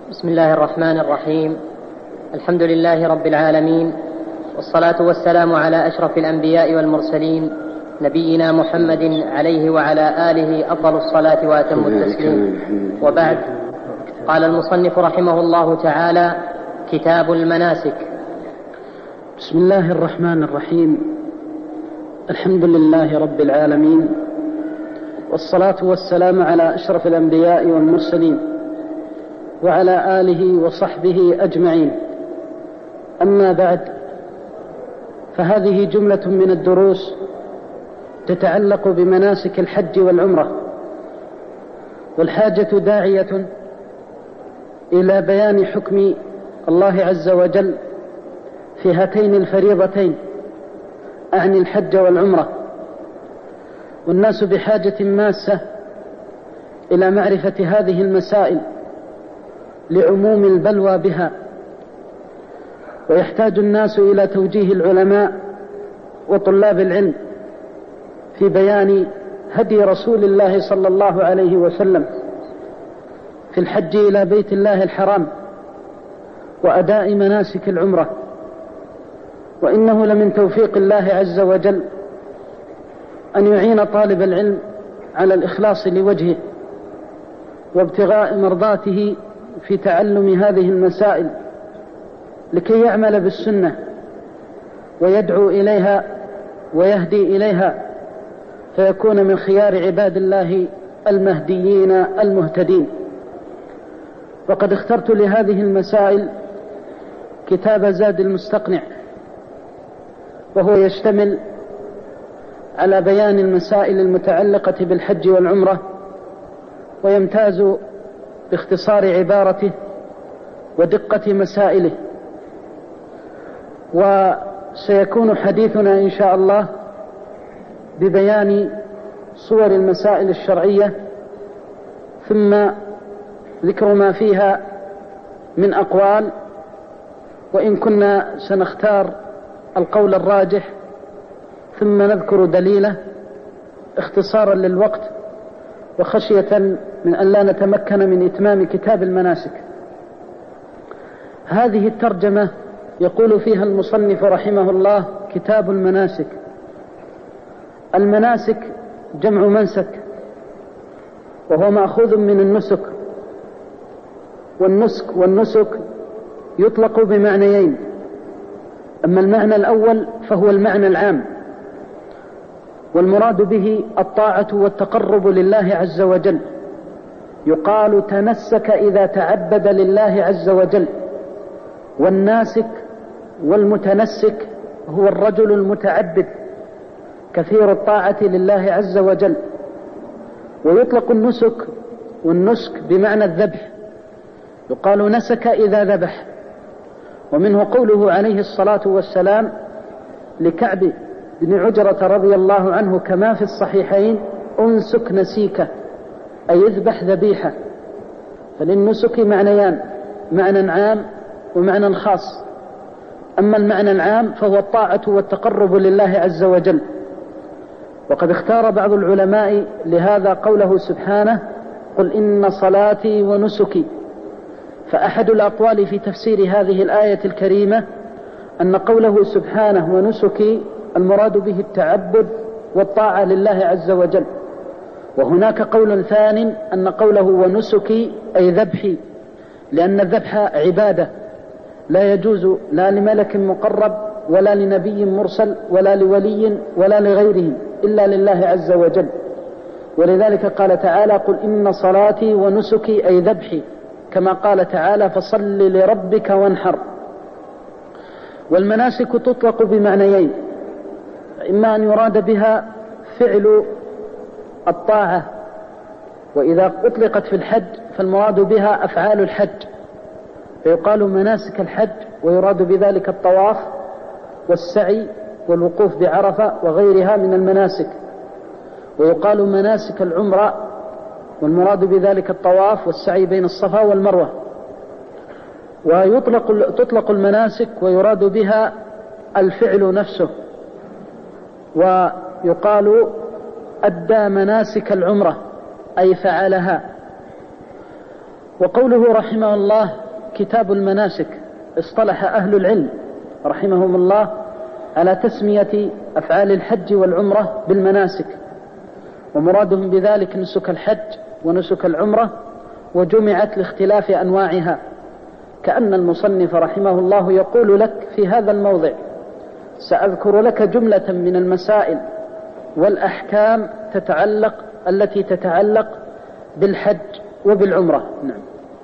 بسم الله الرحمن الرحيم. الحمد لله رب العالمين، والصلاة والسلام على أشرف الأنبياء والمرسلين نبينا محمد عليه وعلى آله أفضل الصلاة وأتم التسليم، وبعد. قال المصنف رحمه الله تعالى: كتاب المناسك. بسم الله الرحمن الرحيم. الحمد لله رب العالمين، والصلاة والسلام على أشرف الأنبياء والمرسلين وعلى آله وصحبه أجمعين. أما بعد، فهذه جملة من الدروس تتعلق بمناسك الحج والعمرة، والحاجة داعية إلى بيان حكم الله عز وجل في هاتين الفريضتين، أعني الحج والعمرة. والناس بحاجة ماسة إلى معرفة هذه المسائل لعموم البلوى بها، ويحتاج الناس إلى توجيه العلماء وطلاب العلم في بيان هدي رسول الله صلى الله عليه وسلم في الحج إلى بيت الله الحرام وأداء مناسك العمرة. وإنه لمن توفيق الله عز وجل أن يعين طالب العلم على الإخلاص لوجهه وابتغاء مرضاته في تعلم هذه المسائل، لكي يعمل بالسنة ويدعو إليها ويهدي إليها، فيكون من خيار عباد الله المهديين المهتدين. وقد اخترت لهذه المسائل كتاب زاد المستقنع، وهو يشتمل على بيان المسائل المتعلقة بالحج والعمرة، ويمتاز باختصار عبارته ودقة مسائله. وسيكون حديثنا إن شاء الله ببيان صور المسائل الشرعية، ثم ذكر ما فيها من أقوال، وإن كنا سنختار القول الراجح ثم نذكر دليله اختصارا للوقت، وخشية من أن لا نتمكن من إتمام كتاب المناسك. هذه الترجمة يقول فيها المصنف رحمه الله: كتاب المناسك. المناسك جمع منسك، وهو مأخوذ من النسك، والنسك يطلق بمعنيين. أما المعنى الأول فهو المعنى العام، والمراد به الطاعة والتقرب لله عز وجل. يقال تنسك إذا تعبد لله عز وجل، والناسك والمتنسك هو الرجل المتعبد كثير الطاعة لله عز وجل. ويطلق والنسك بمعنى الذبح، يقال نسك إذا ذبح. ومنه قوله عليه الصلاة والسلام لكعب بن عجرة رضي الله عنه كما في الصحيحين: أنسك نسيك، أي اذبح ذبيحة. فللنسك معنيان: معنى عام ومعنى خاص. أما المعنى العام فهو الطاعة والتقرب لله عز وجل. وقد اختار بعض العلماء لهذا قوله سبحانه: قل إن صلاتي ونسكي. فأحد الأقوال في تفسير هذه الآية الكريمة أن قوله سبحانه ونسكي المراد به التعبد والطاعة لله عز وجل. وهناك قول ثاني أن قوله ونسكي أي ذبحي، لأن الذبح عبادة لا يجوز لا لملك مقرب ولا لنبي مرسل ولا لولي ولا لغيره إلا لله عز وجل. ولذلك قال تعالى: قل إن صلاتي ونسكي أي ذبحي، كما قال تعالى: فصل لربك وانحر. والمناسك تطلق بمعنيين: إما أن يراد بها فعل الطاعة، وإذا أطلقت في الحج فالمراد بها أفعال الحج، فيقال مناسك الحج، ويراد بذلك الطواف والسعي والوقوف بعرفة وغيرها من المناسك. ويقال مناسك العمرة، والمراد بذلك الطواف والسعي بين الصفا والمروة. وتطلق المناسك ويراد بها الفعل نفسه، ويقال أدى مناسك العمرة أي فعلها. وقوله رحمه الله كتاب المناسك، اصطلح أهل العلم رحمهم الله على تسمية أفعال الحج والعمرة بالمناسك، ومرادهم بذلك نسك الحج ونسك العمرة، وجمعت لاختلاف أنواعها، كأن المصنف رحمه الله يقول لك في هذا الموضع: سأذكر لك جملة من المسائل والأحكام التي تتعلق بالحج وبالعمرة. نعم.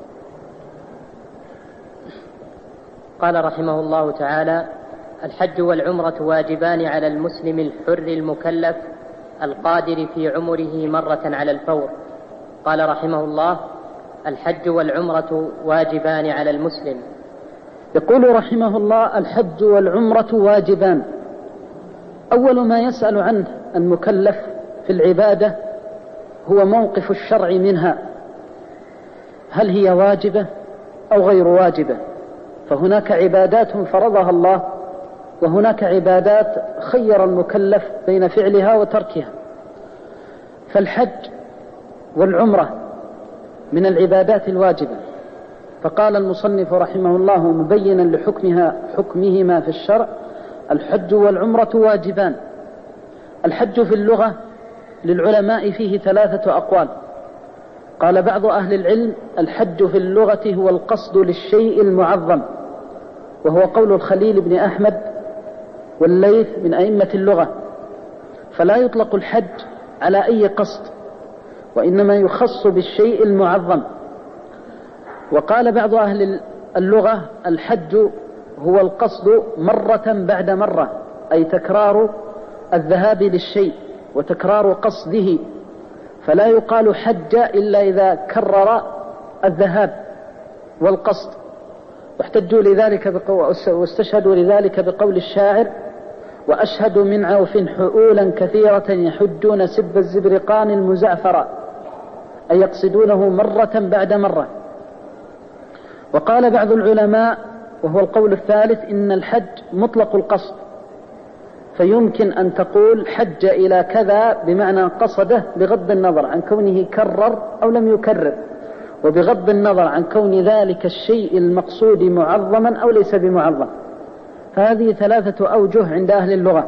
قال رحمه الله تعالى: الحج والعمرة واجبان على المسلم الحر المكلف القادر في عمره مرة على الفور. قال رحمه الله: الحج والعمرة واجبان على المسلم. يقول رحمه الله: الحج والعمرة واجبان. أول ما يسأل عنه المكلف في العبادة هو موقف الشرع منها، هل هي واجبة أو غير واجبة؟ فهناك عبادات فرضها الله، وهناك عبادات خير المكلف بين فعلها وتركها. فالحج والعمرة من العبادات الواجبة، فقال المصنف رحمه الله مبينا حكمهما في الشرع: الحج والعمرة واجبان. الحج في اللغة للعلماء فيه 3 أقوال. قال بعض أهل العلم: الحج في اللغة هو القصد للشيء المعظم، وهو قول الخليل بن أحمد والليث من أئمة اللغة، فلا يطلق الحج على أي قصد، وإنما يخص بالشيء المعظم. وقال بعض أهل اللغة: الحج هو القصد مرة بعد مرة، أي تكرار الذهاب للشيء وتكرار قصده، فلا يقال حج إلا إذا كرر الذهاب والقصد. واحتجوا لذلك واستشهدوا لذلك بقول الشاعر: وأشهد من عوف حؤولا كثيرة يحجون سب الزبرقان المزعفر، أي يقصدونه مرة بعد مرة. وقال بعض العلماء، وهو القول الثالث، إن الحج مطلق القصد، فيمكن أن تقول حج إلى كذا بمعنى قصده بغض النظر عن كونه كرر أو لم يكرر، وبغض النظر عن كون ذلك الشيء المقصود معظما أو ليس بمعظم. فهذه 3 أوجه عند أهل اللغة.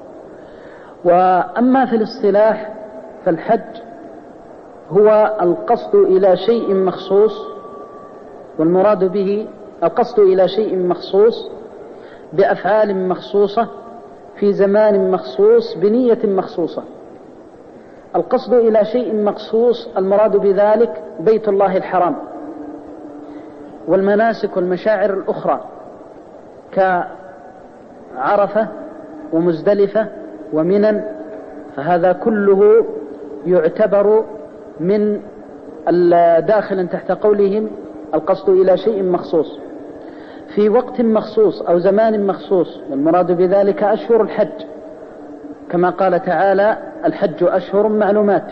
وأما في الاصطلاح فالحج هو القصد إلى شيء مخصوص، والمراد به القصد إلى شيء مخصوص بأفعال مخصوصة في زمان مخصوص بنية مخصوصة. القصد إلى شيء مخصوص المراد بذلك بيت الله الحرام والمناسك والمشاعر الأخرى كعرفة ومزدلفة ومنن، فهذا كله يعتبر من داخلا تحت قولهم القصد إلى شيء مخصوص في وقت مخصوص أو زمان مخصوص، والمراد بذلك أشهر الحج، كما قال تعالى: الحج أشهر معلومات،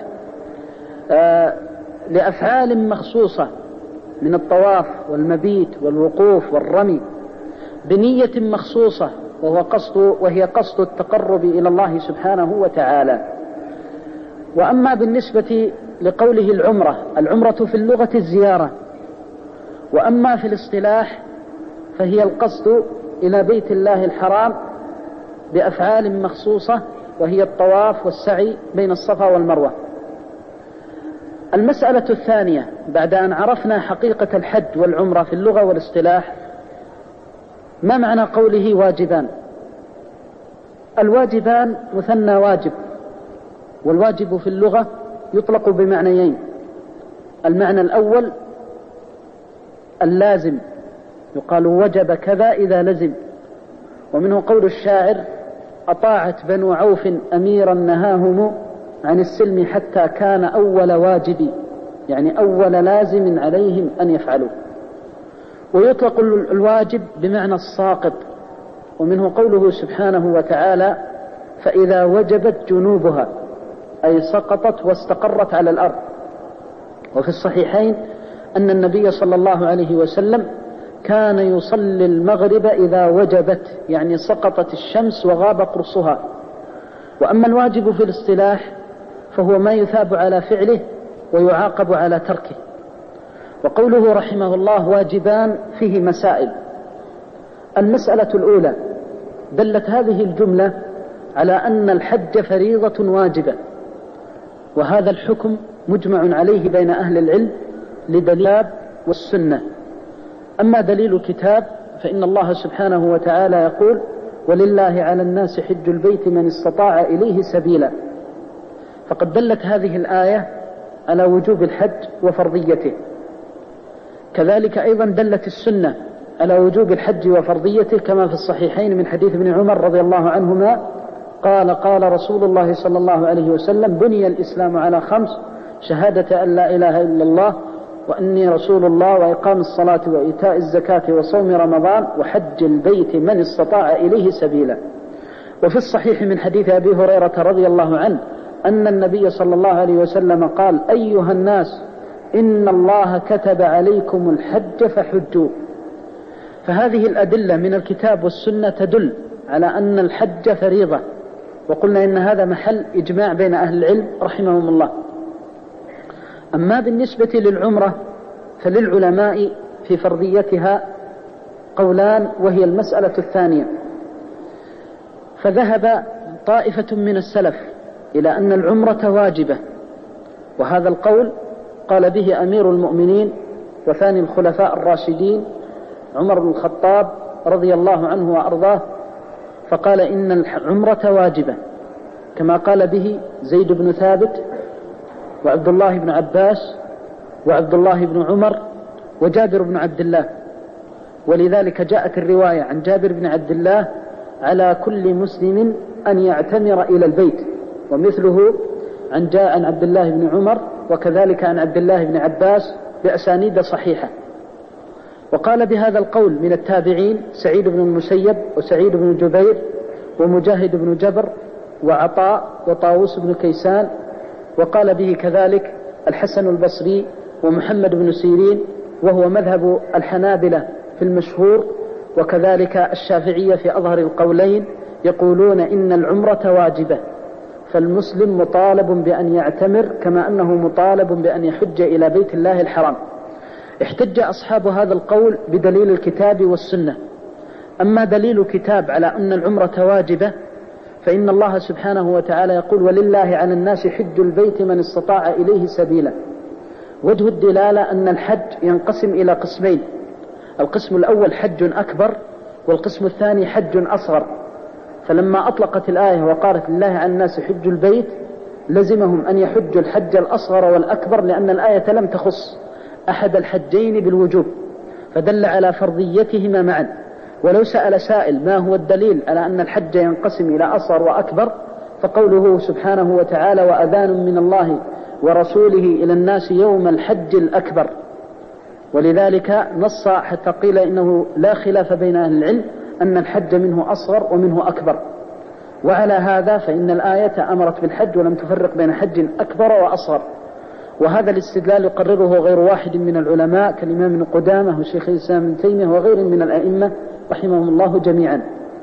لأفعال مخصوصة من الطواف والمبيت والوقوف والرمي بنية مخصوصة، وهي قصد التقرب إلى الله سبحانه وتعالى. وأما بالنسبة لقوله العمرة في اللغة الزيارة، وأما في الاصطلاح فهي القصد إلى بيت الله الحرام بأفعال مخصوصة، وهي الطواف والسعي بين الصفا والمروة. المسألة الثانية بعد أن عرفنا حقيقة الحج والعمرة في اللغة والاصطلاح، ما معنى قوله واجبان؟ الواجبان مثنى واجب، والواجب في اللغة يطلق بمعنيين: المعنى الأول اللازم، يقال وجب كذا إذا لزم، ومنه قول الشاعر: أطاعت بنو عوف أميرا نهاهم عن السلم حتى كان أول واجب، يعني أول لازم عليهم أن يفعلوا. ويطلق الواجب بمعنى الساقط، ومنه قوله سبحانه وتعالى: فإذا وجبت جنوبها، أي سقطت واستقرت على الأرض. وفي الصحيحين أن النبي صلى الله عليه وسلم كان يصلي المغرب إذا وجبت، يعني سقطت الشمس وغاب قرصها. وأما الواجب في الاصطلاح فهو ما يثاب على فعله ويعاقب على تركه. وقوله رحمه الله واجبان فيه مسائل. المسألة الأولى: دلت هذه الجملة على أن الحج فريضة واجبة، وهذا الحكم مجمع عليه بين أهل العلم لدليل الكتاب والسنة. أما دليل الكتاب فإن الله سبحانه وتعالى يقول: ولله على الناس حج البيت من استطاع إليه سبيلا. فقد دلت هذه الآية على وجوب الحج وفرضيته. كذلك أيضا دلت السنة على وجوب الحج وفرضيته، كما في الصحيحين من حديث ابن عمر رضي الله عنهما قال: قال رسول الله صلى الله عليه وسلم: بني الإسلام على 5: شهادة أن لا إله إلا الله وأني رسول الله، وإقام الصلاة وإيتاء الزكاة وصوم رمضان وحج البيت من استطاع إليه سبيلا. وفي الصحيح من حديث أبي هريرة رضي الله عنه أن النبي صلى الله عليه وسلم قال: أيها الناس إن الله كتب عليكم الحج فحجوا. فهذه الأدلة من الكتاب والسنة تدل على أن الحج فريضة، وقلنا إن هذا محل إجماع بين أهل العلم رحمهم الله. أما بالنسبة للعمرة فللعلماء في فرضيتها قولان، وهي المسألة الثانية. فذهب طائفة من السلف إلى أن العمرة واجبة، وهذا القول قال به أمير المؤمنين وثاني الخلفاء الراشدين عمر بن الخطاب رضي الله عنه وأرضاه، فقال إن العمرة واجبة، كما قال به زيد بن ثابت وعبد الله بن عباس وعبد الله بن عمر وجابر بن عبد الله. ولذلك جاءت الرواية عن جابر بن عبد الله: على كل مسلم أن يعتمر إلى البيت، ومثله عن عبد الله بن عمر، وكذلك عن عبد الله بن عباس بأسانيد صحيحة. وقال بهذا القول من التابعين سعيد بن المسيب وسعيد بن جبير ومجاهد بن جبر وعطاء وطاووس بن كيسان، وقال به كذلك الحسن البصري ومحمد بن سيرين، وهو مذهب الحنابلة في المشهور، وكذلك الشافعية في أظهر القولين يقولون إن العمرة واجبة، فالمسلم مطالب بأن يعتمر كما أنه مطالب بأن يحج إلى بيت الله الحرام. احتج أصحاب هذا القول بدليل الكتاب والسنة. أما دليل الكتاب على أن العمرة واجبة فإن الله سبحانه وتعالى يقول: ولله على الناس حج البيت من استطاع إليه سبيلا. وجه الدلالة أن الحج ينقسم إلى قسمين: القسم الأول حج أكبر، والقسم الثاني حج أصغر. فلما أطلقت الآية وقالت لله على الناس حج البيت لزمهم أن يحجوا الحج الأصغر والأكبر، لأن الآية لم تخص أحد الحجين بالوجوب، فدل على فرضيتهما معا. ولو سأل سائل ما هو الدليل على أن الحج ينقسم إلى أصغر وأكبر، فقوله سبحانه وتعالى: وأذان من الله ورسوله إلى الناس يوم الحج الأكبر. ولذلك نص حتى قيل إنه لا خلاف بين أهل العلم أن الحج منه أصغر ومنه أكبر. وعلى هذا فإن الآية أمرت بالحج ولم تفرق بين حج أكبر وأصغر. وهذا الاستدلال يقرره غير واحد من العلماء كالإمام ابن قدامة وشيخ الإسلام ابن تيمية وغير من الأئمة رحمهم الله جميعا.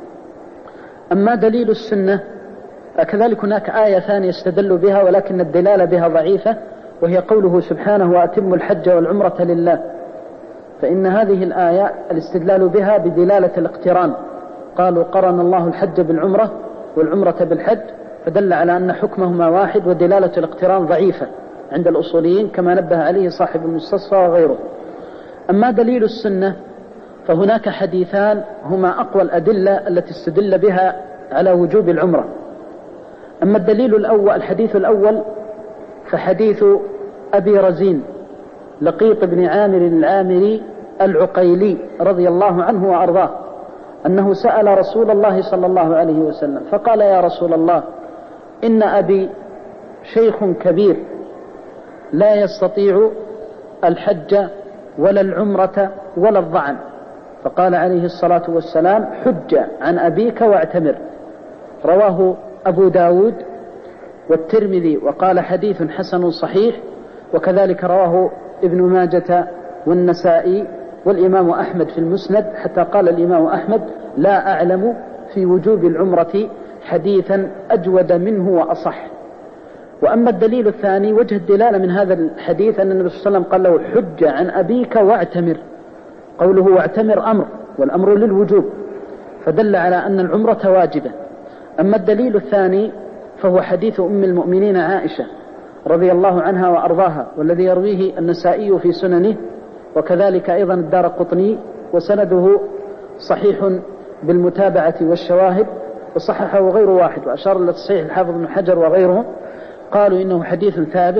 أما دليل السنة كذلك هناك آية ثانية استدلوا بها، ولكن الدلالة بها ضعيفة، وهي قوله سبحانه: وأتموا الحج والعمرة لله. فإن هذه الآية الاستدلال بها بدلالة الاقتران، قالوا قرن الله الحج بالعمرة والعمرة بالحج، فدل على أن حكمهما واحد، ودلالة الاقتران ضعيفة عند الأصوليين كما نبه عليه صاحب المستصفى وغيره. أما دليل السنة فهناك حديثان هما أقوى الأدلة التي استدل بها على وجوب العمرة. أما الدليل الأول، الحديث الأول، فحديث أبي رزين لقيط بن عامر العامري العقيلي رضي الله عنه وأرضاه أنه سأل رسول الله صلى الله عليه وسلم فقال: يا رسول الله، إن أبي شيخ كبير لا يستطيع الحج ولا العمرة ولا الضعن. فقال عليه الصلاة والسلام: حج عن أبيك واعتمر. رواه أبو داود والترمذي وقال حديث حسن صحيح، وكذلك رواه ابن ماجة والنسائي والإمام أحمد في المسند، حتى قال الإمام أحمد: لا أعلم في وجوب العمرة حديثا أجود منه وأصح. وأما الدليل الثاني وجه الدلالة من هذا الحديث أن النبي صلى الله عليه وسلم قال له حج عن أبيك واعتمر، قوله واعتمر أمر، والأمر للوجوب، فدل على أن العمرة واجبة. أما الدليل الثاني فهو حديث أم المؤمنين عائشة رضي الله عنها وأرضاها، والذي يرويه النسائي في سننه، وكذلك أيضا الدارقطني، وسنده صحيح بالمتابعة والشواهد، وصححه غير واحد، وأشار إلى تصحيح الحافظ بن حجر وغيره، قالوا إنه حديث ثابت.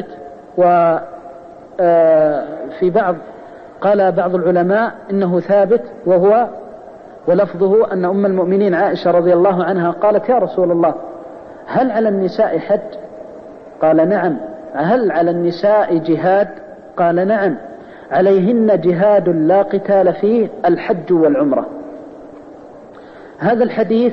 وفي قال بعض العلماء إنه ثابت، ولفظه أن أم المؤمنين عائشة رضي الله عنها قالت يا رسول الله هل على النساء حج؟ قال نعم. هل على النساء جهاد؟ قال نعم. عليهن جهاد لا قتال فيه الحج والعمرة. هذا الحديث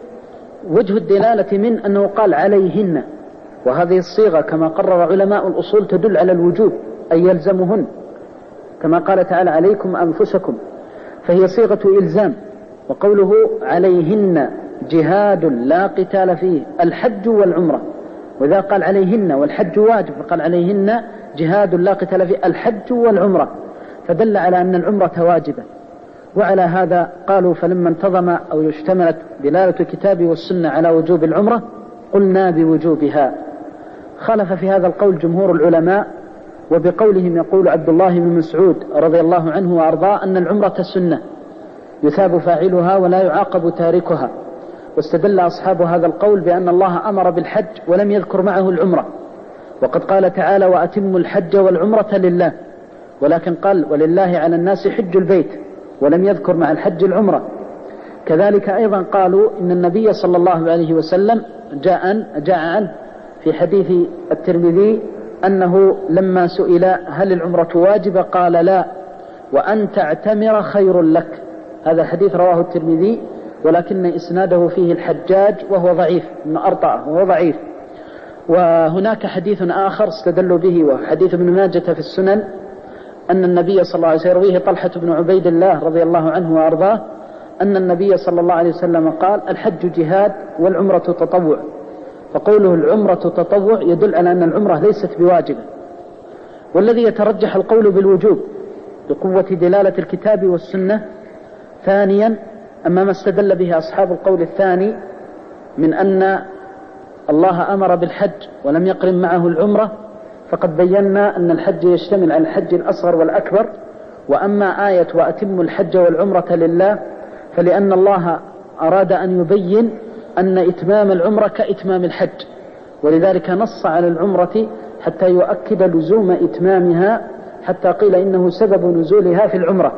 وجه الدلالة من أنه قال عليهن، وهذه الصيغة كما قرر علماء الأصول تدل على الوجوب، أي يلزمهن، كما قال تعالى عليكم أنفسكم، فهي صيغة إلزام. وقوله عليهن جهاد لا قتال فيه الحج والعمرة، وإذا قال عليهن والحج واجب فقال عليهن جهاد لا قتال فيه الحج والعمرة، فدل على أن العمرة واجبة. وعلى هذا قالوا فلما انتظم أو اشتملت دلالة الكتاب والسنة على وجوب العمرة قلنا بوجوبها. خالف في هذا القول جمهور العلماء، وبقولهم يقول عبد الله بن مسعود رضي الله عنه وأرضاه أن العمرة سنة يثاب فاعلها ولا يعاقب تاركها. واستدل أصحاب هذا القول بأن الله أمر بالحج ولم يذكر معه العمرة، وقد قال تعالى وأتموا الحج والعمرة لله، ولكن قال ولله على الناس حج البيت، ولم يذكر مع الحج العمرة. كذلك أيضا قالوا إن النبي صلى الله عليه وسلم جاء عنه في حديث الترمذي أنه لما سئل هل العمرة واجبة قال لا، وأن تعتمر خير لك. هذا الحديث رواه الترمذي، ولكن إسناده فيه الحجاج وهو ضعيف، من أرطأه وهو ضعيف. وهناك حديث آخر استدلوا به، وحديث ابن ماجة في السنن، أن النبي صلى الله عليه وسلم يرويه طلحة بن عبيد الله رضي الله عنه وأرضاه أن النبي صلى الله عليه وسلم قال الحج جهاد والعمرة تطوع. فقوله العمرة تطوع يدل على أن العمرة ليست بواجبة. والذي يترجح القول بالوجوب بقوة دلالة الكتاب والسنة. ثانيا أما ما استدل به أصحاب القول الثاني من أن الله أمر بالحج ولم يقرن معه العمرة، فقد بينا أن الحج يشتمل على الحج الأصغر والأكبر. وأما آية وأتم الحج والعمرة لله فلأن الله أراد أن يبين أن إتمام العمرة كإتمام الحج، ولذلك نص على العمرة حتى يؤكد لزوم إتمامها، حتى قيل إنه سبب نزولها في العمرة.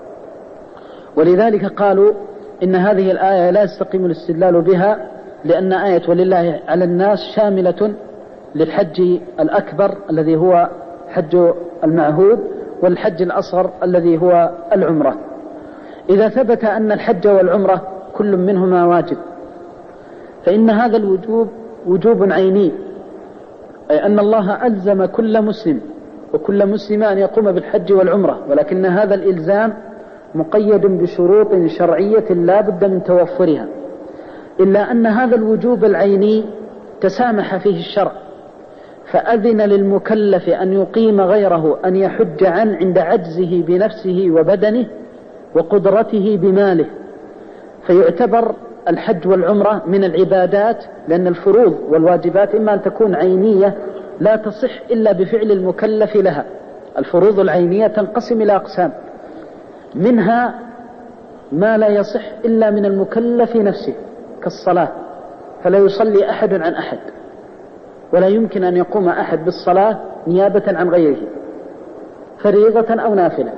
ولذلك قالوا إن هذه الآية لا يستقيم الاستدلال بها، لأن آية ولله على الناس شاملة للحج الأكبر الذي هو حج المعهود، والحج الأصغر الذي هو العمرة. إذا ثبت أن الحج والعمرة كل منهما واجب، فإن هذا الوجوب وجوب عيني، أي أن الله ألزم كل مسلم وكل مسلم أن يقوم بالحج والعمرة، ولكن هذا الإلزام مقيد بشروط شرعية لا بد من توفرها، إلا أن هذا الوجوب العيني تسامح فيه الشرع، فأذن للمكلف أن يقيم غيره أن يحج عند عجزه بنفسه وبدنه وقدرته بماله، فيعتبر الحج والعمرة من العبادات، لأن الفروض والواجبات إما أن تكون عينية لا تصح إلا بفعل المكلف لها. الفروض العينية تنقسم إلى أقسام، منها ما لا يصح إلا من المكلف نفسه كالصلاة، فلا يصلي أحد عن أحد، ولا يمكن أن يقوم أحد بالصلاة نيابة عن غيره فريضة أو نافلة.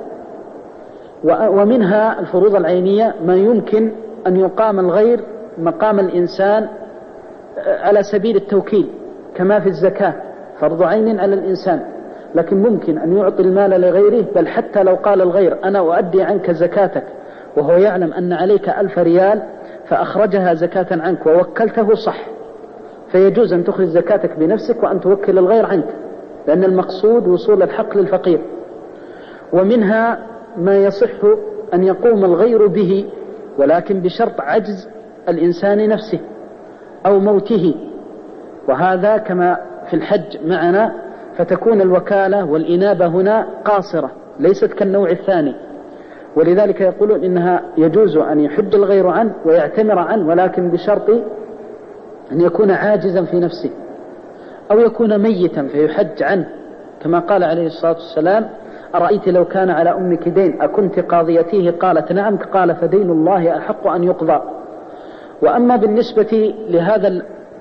ومنها الفروض العينية ما يمكن أن يقام الغير مقام الإنسان على سبيل التوكيل، كما في الزكاة فرض عين على الإنسان، لكن ممكن أن يعطي المال لغيره، بل حتى لو قال الغير أنا أؤدي عنك زكاتك وهو يعلم أن عليك 1000 ريال فأخرجها زكاة عنك ووكلته، صح، فيجوز أن تخرج زكاتك بنفسك وأن توكل الغير عنك، لأن المقصود وصول الحق للفقير. ومنها ما يصح أن يقوم الغير به، ولكن بشرط عجز الإنسان نفسه أو موته، وهذا كما في الحج معنا، فتكون الوكالة والإنابة هنا قاصرة ليست كالنوع الثاني. ولذلك يقولون إنها يجوز أن يحج الغير عنه ويعتمر عنه، ولكن بشرط أن يكون عاجزا في نفسه أو يكون ميتا فيحج عنه، كما قال عليه الصلاة والسلام: أرأيت لو كان على أمك دين أكنت قاضيتيه؟ قالت: نعم. قال: فدين الله أحق أن يقضى. وأما بالنسبة لهذا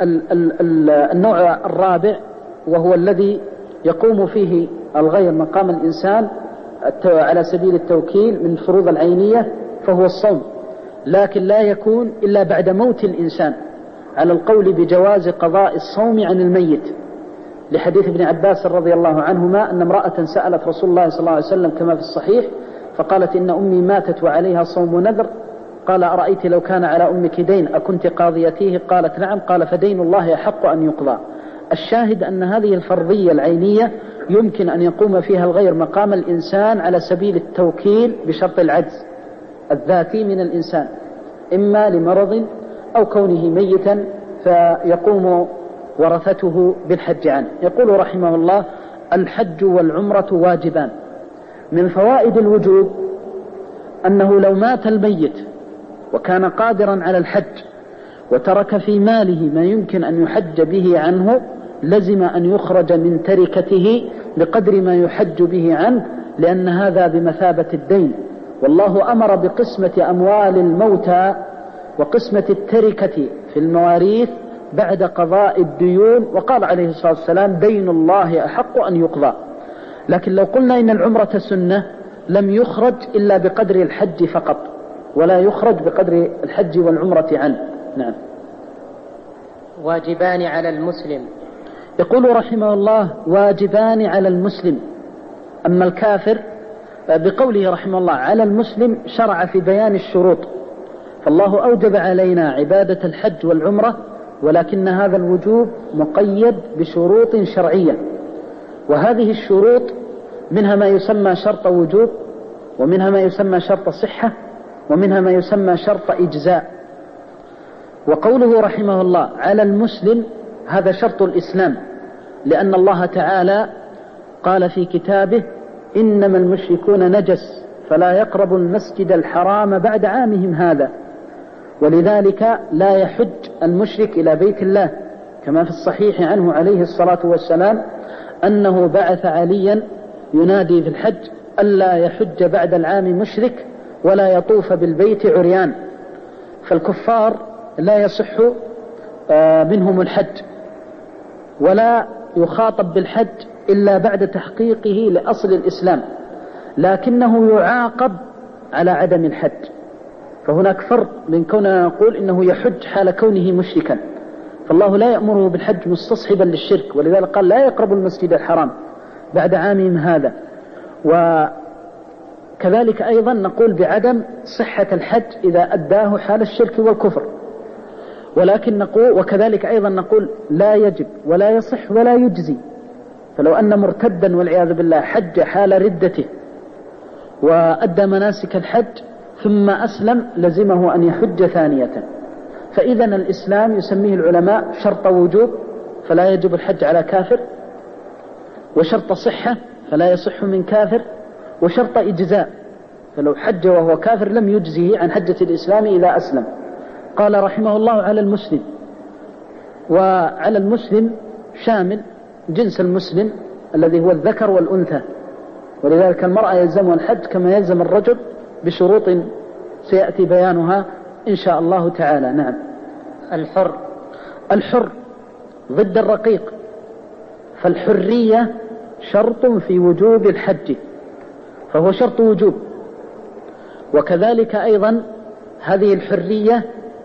النوع الرابع، وهو الذي يقوم فيه الغير مقام الإنسان على سبيل التوكيل من الفروض العينية، فهو الصوم، لكن لا يكون إلا بعد موت الإنسان، على القول بجواز قضاء الصوم عن الميت، لحديث ابن عباس رضي الله عنهما أن امرأة سألت رسول الله صلى الله عليه وسلم كما في الصحيح، فقالت: إن أمي ماتت وعليها صوم نذر. قال: أرأيت لو كان على أمك دين أكنت قاضيتيه؟ قالت: نعم. قال: فدين الله أحق أن يقضى. الشاهد أن هذه الفرضية العينية يمكن أن يقوم فيها الغير مقام الإنسان على سبيل التوكيل بشرط العجز الذاتي من الإنسان، إما لمرض أو كونه ميتا فيقوم ورثته بالحج عنه. يقول رحمه الله: الحج والعمرة واجبان. من فوائد الوجوب أنه لو مات الميت وكان قادرا على الحج وترك في ماله ما يمكن أن يحج به عنه، لزم أن يخرج من تركته بقدر ما يحج به عنه، لأن هذا بمثابة الدين. والله أمر بقسمة أموال الموتى وقسمة التركة في المواريث بعد قضاء الديون، وقال عليه الصلاة والسلام: دين الله أحق أن يقضى. لكن لو قلنا إن العمرة سنة لم يخرج إلا بقدر الحج فقط، ولا يخرج بقدر الحج والعمرة عنه. نعم. واجبان على المسلم. يقول رحمه الله: واجبان على المسلم. أما الكافر بقوله رحمه الله على المسلم شرع في بيان الشروط، فالله أوجب علينا عبادة الحج والعمرة، ولكن هذا الوجوب مقيد بشروط شرعية، وهذه الشروط منها ما يسمى شرط وجوب، ومنها ما يسمى شرط صحة، ومنها ما يسمى شرط إجزاء. وقوله رحمه الله على المسلم هذا شرط الإسلام، لأن الله تعالى قال في كتابه: إنما المشركون نجس فلا يقربوا المسجد الحرام بعد عامهم هذا. ولذلك لا يحج المشرك إلى بيت الله، كما في الصحيح عنه عليه الصلاة والسلام أنه بعث عليا ينادي في الحج: ألا يحج بعد العام مشرك ولا يطوف بالبيت عريان. فالكفار لا يصح منهم الحج، ولا يخاطب بالحج إلا بعد تحقيقه لأصل الإسلام، لكنه يعاقب على عدم الحج. فهناك فرق بين كوننا نقول إنه يحج حال كونه مشركا، فالله لا يأمره بالحج مستصحبا للشرك، ولذلك قال: لا يقرب المسجد الحرام بعد عامهم هذا. وكذلك أيضا نقول بعدم صحة الحج إذا أداه حال الشرك والكفر، ولكن نقول وكذلك أيضا نقول لا يجب ولا يصح ولا يجزي. فلو أن مرتدا والعياذ بالله حج حال ردته وأدى مناسك الحج ثم أسلم لزمه أن يحج ثانية. فإذا الإسلام يسميه العلماء شرط وجوب فلا يجب الحج على كافر، وشرط صحة فلا يصح من كافر، وشرط إجزاء فلو حج وهو كافر لم يجزيه عن حجة الإسلام إذا أسلم. قال رحمه الله على المسلم، وعلى المسلم شامل جنس المسلم الذي هو الذكر والأنثى، ولذلك المرأة يلزمها الحج كما يلزم الرجل بشروط سيأتي بيانها إن شاء الله تعالى. نعم. الحر ضد الرقيق، فالحرية شرط في وجوب الحج، فهو شرط وجوب. وكذلك أيضا هذه الحرية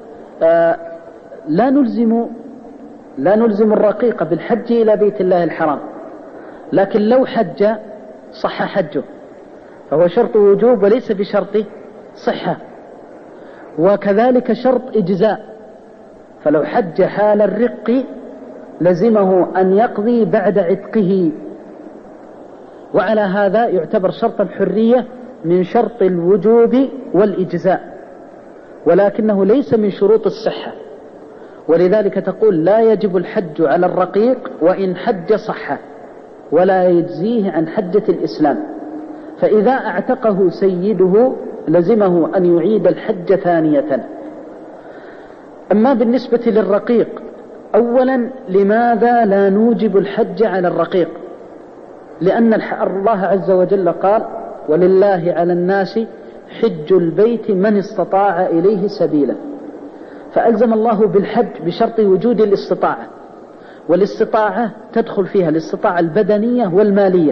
لا نلزم الرقيق بالحج إلى بيت الله الحرام، لكن لو حج صح حجه، فهو شرط وجوب وليس بشرط صحة. وكذلك شرط إجزاء، فلو حج حال الرق لزمه أن يقضي بعد عتقه، وعلى هذا يعتبر شرط الحرية من شرط الوجوب والإجزاء، ولكنه ليس من شروط الصحة. ولذلك تقول لا يجب الحج على الرقيق وإن حج صح ولا يجزيه عن حجة الإسلام، فإذا اعتقه سيده لزمه أن يعيد الحج ثانية. أما بالنسبة للرقيق، أولا لماذا لا نوجب الحج على الرقيق؟ لأن الله عز وجل قال ولله على الناس حج البيت من استطاع إليه سبيلا، فألزم الله بالحج بشرط وجود الاستطاعة، والاستطاعة تدخل فيها الاستطاعة البدنية والمالية.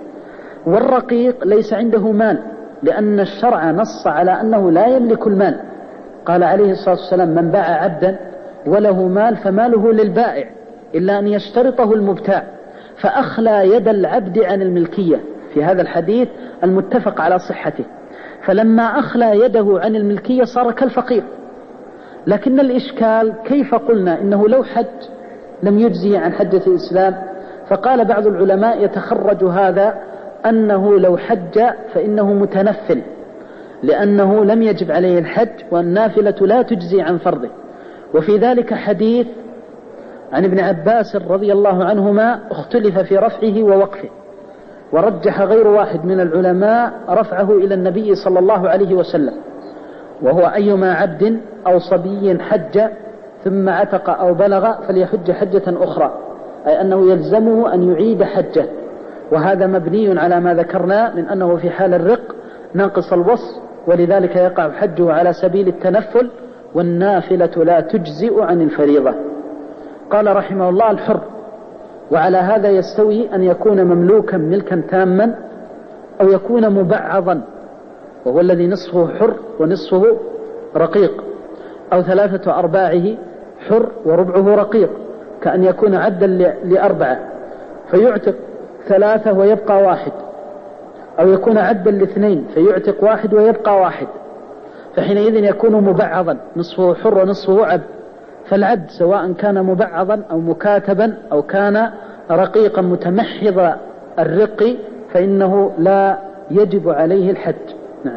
والرقيق ليس عنده مال، لأن الشرع نص على أنه لا يملك المال. قال عليه الصلاة والسلام من باع عبدا وله مال فماله للبائع إلا أن يشترطه المبتاع، فأخلى يد العبد عن الملكية في هذا الحديث المتفق على صحته. فلما أخلى يده عن الملكية صار كالفقير. لكن الإشكال كيف قلنا إنه لو حج لم يجزي عن حجة الإسلام؟ فقال بعض العلماء يتخرج هذا أنه لو حج فإنه متنفل، لأنه لم يجب عليه الحج، والنافلة لا تجزي عن فرضه. وفي ذلك حديث عن ابن عباس رضي الله عنهما اختلف في رفعه ووقفه، ورجح غير واحد من العلماء رفعه إلى النبي صلى الله عليه وسلم، وهو أيما عبد أو صبي حج ثم عتق أو بلغ فليحج حجة أخرى، أي أنه يلزمه أن يعيد حجه. وهذا مبني على ما ذكرنا من أنه في حال الرق ناقص الوصف، ولذلك يقع حجه على سبيل التنفل، والنافلة لا تجزئ عن الفريضة. قال رحمه الله الحر، وعلى هذا يستوي أن يكون مملوكا ملكا تاما أو يكون مبعضا، وهو الذي نصفه حر ونصفه رقيق، أو 3/4 حر وربعه رقيق، كأن يكون عبدا ل4 فيعتق 3 ويبقى 1، أو يكون عبدا ل2 فيعتق 1 ويبقى 1، فحينئذ يكون مبعضا، نصفه حر ونصفه عبد. فالعبد سواء كان مبعضا أو مكاتبا أو كان رقيقا متمحض الرق فإنه لا يجب عليه الحج. نعم.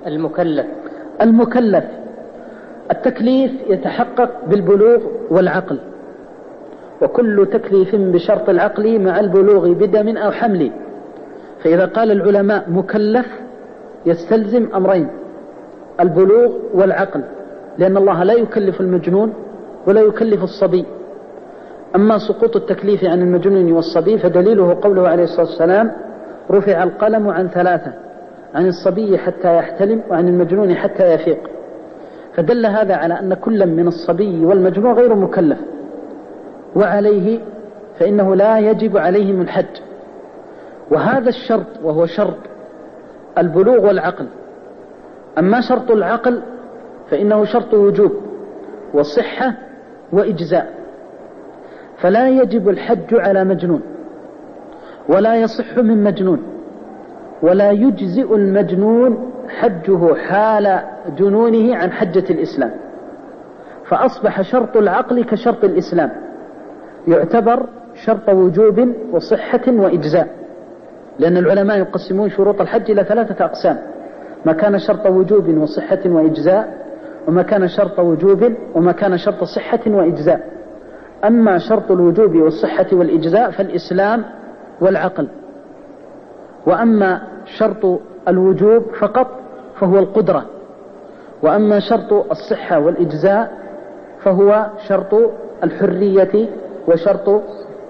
المكلف التكليف يتحقق بالبلوغ والعقل، وكل تكليف بشرط العقل مع البلوغ بدم أو حمل. فإذا قال العلماء مكلف يستلزم أمرين: البلوغ والعقل، لأن الله لا يكلف المجنون ولا يكلف الصبي. أما سقوط التكليف عن المجنون والصبي فدليله قوله عليه الصلاة والسلام رفع القلم عن 3: عن الصبي حتى يحتلم، وعن المجنون حتى يفيق. فدل هذا على أن كل من الصبي والمجنون غير مكلف، وعليه فإنه لا يجب عليهم الحج. وهذا الشرط وهو شرط البلوغ والعقل. أما شرط العقل فإنه شرط وجوب وصحة وإجزاء، فلا يجب الحج على مجنون، ولا يصح من مجنون، ولا يجزئ المجنون حجه حال جنونه عن حجة الإسلام. فأصبح شرط العقل كشرط الإسلام، يعتبر شرط وجوب وصحة وإجزاء، لأن العلماء يقسمون شروط الحج إلى 3 أقسام: ما كان شرط وجوب وصحة وإجزاء، وما كان شرط وجوب، وما كان شرط صحة وإجزاء. أما شرط الوجوب والصحة والإجزاء فالإسلام والعقل، وأما شرط الوجوب فقط فهو القدرة، وأما شرط الصحة والإجزاء فهو شرط الحرية وشرط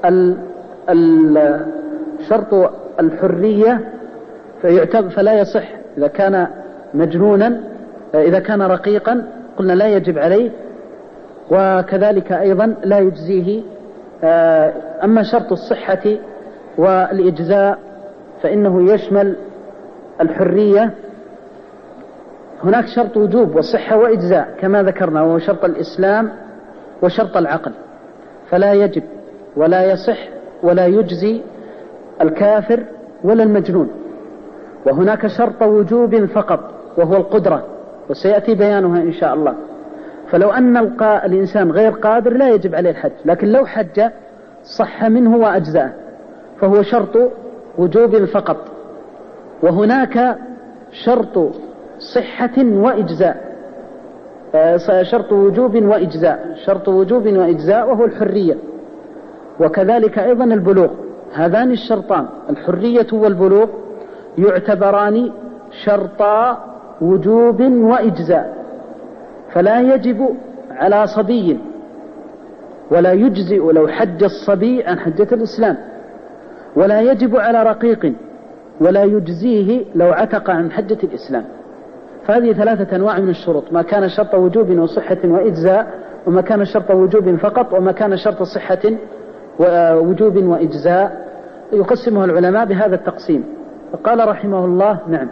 شرط الحرية فلا يصح إذا كان مجنونا. إذا كان رقيقا قلنا لا يجب عليه، وكذلك أيضا لا يجزيه. أما شرط الصحة والإجزاء فإنه يشمل الحرية. هناك شرط وجوب وصحة وإجزاء كما ذكرنا، وهو شرط الإسلام وشرط العقل، فلا يجب ولا يصح ولا يجزي الكافر ولا المجنون. وهناك شرط وجوب فقط وهو القدرة، وسيأتي بيانها إن شاء الله. فلو أن الإنسان غير قادر لا يجب عليه الحج، لكن لو حج صح منه وأجزاء، فهو شرط وجوب فقط. وهناك شرط صحة وإجزاء، شرط وجوب وإجزاء، شرط وجوب وإجزاء وهو الحرية، وكذلك أيضا البلوغ. هذان الشرطان الحرية والبلوغ يعتبران شرطا وجوب وإجزاء، فلا يجب على صبي ولا يجزئ لو حج الصبي عن حجة الإسلام، ولا يجب على رقيق ولا يجزيه لو عتق عن حجة الإسلام. فهذه 3 أنواع من الشروط: ما كان شرط وجوب وصحة وإجزاء، وما كان شرط وجوب فقط، وما كان شرط صحة ووجوب وإجزاء. يقسمها العلماء بهذا التقسيم. فقال رحمه الله: نعم.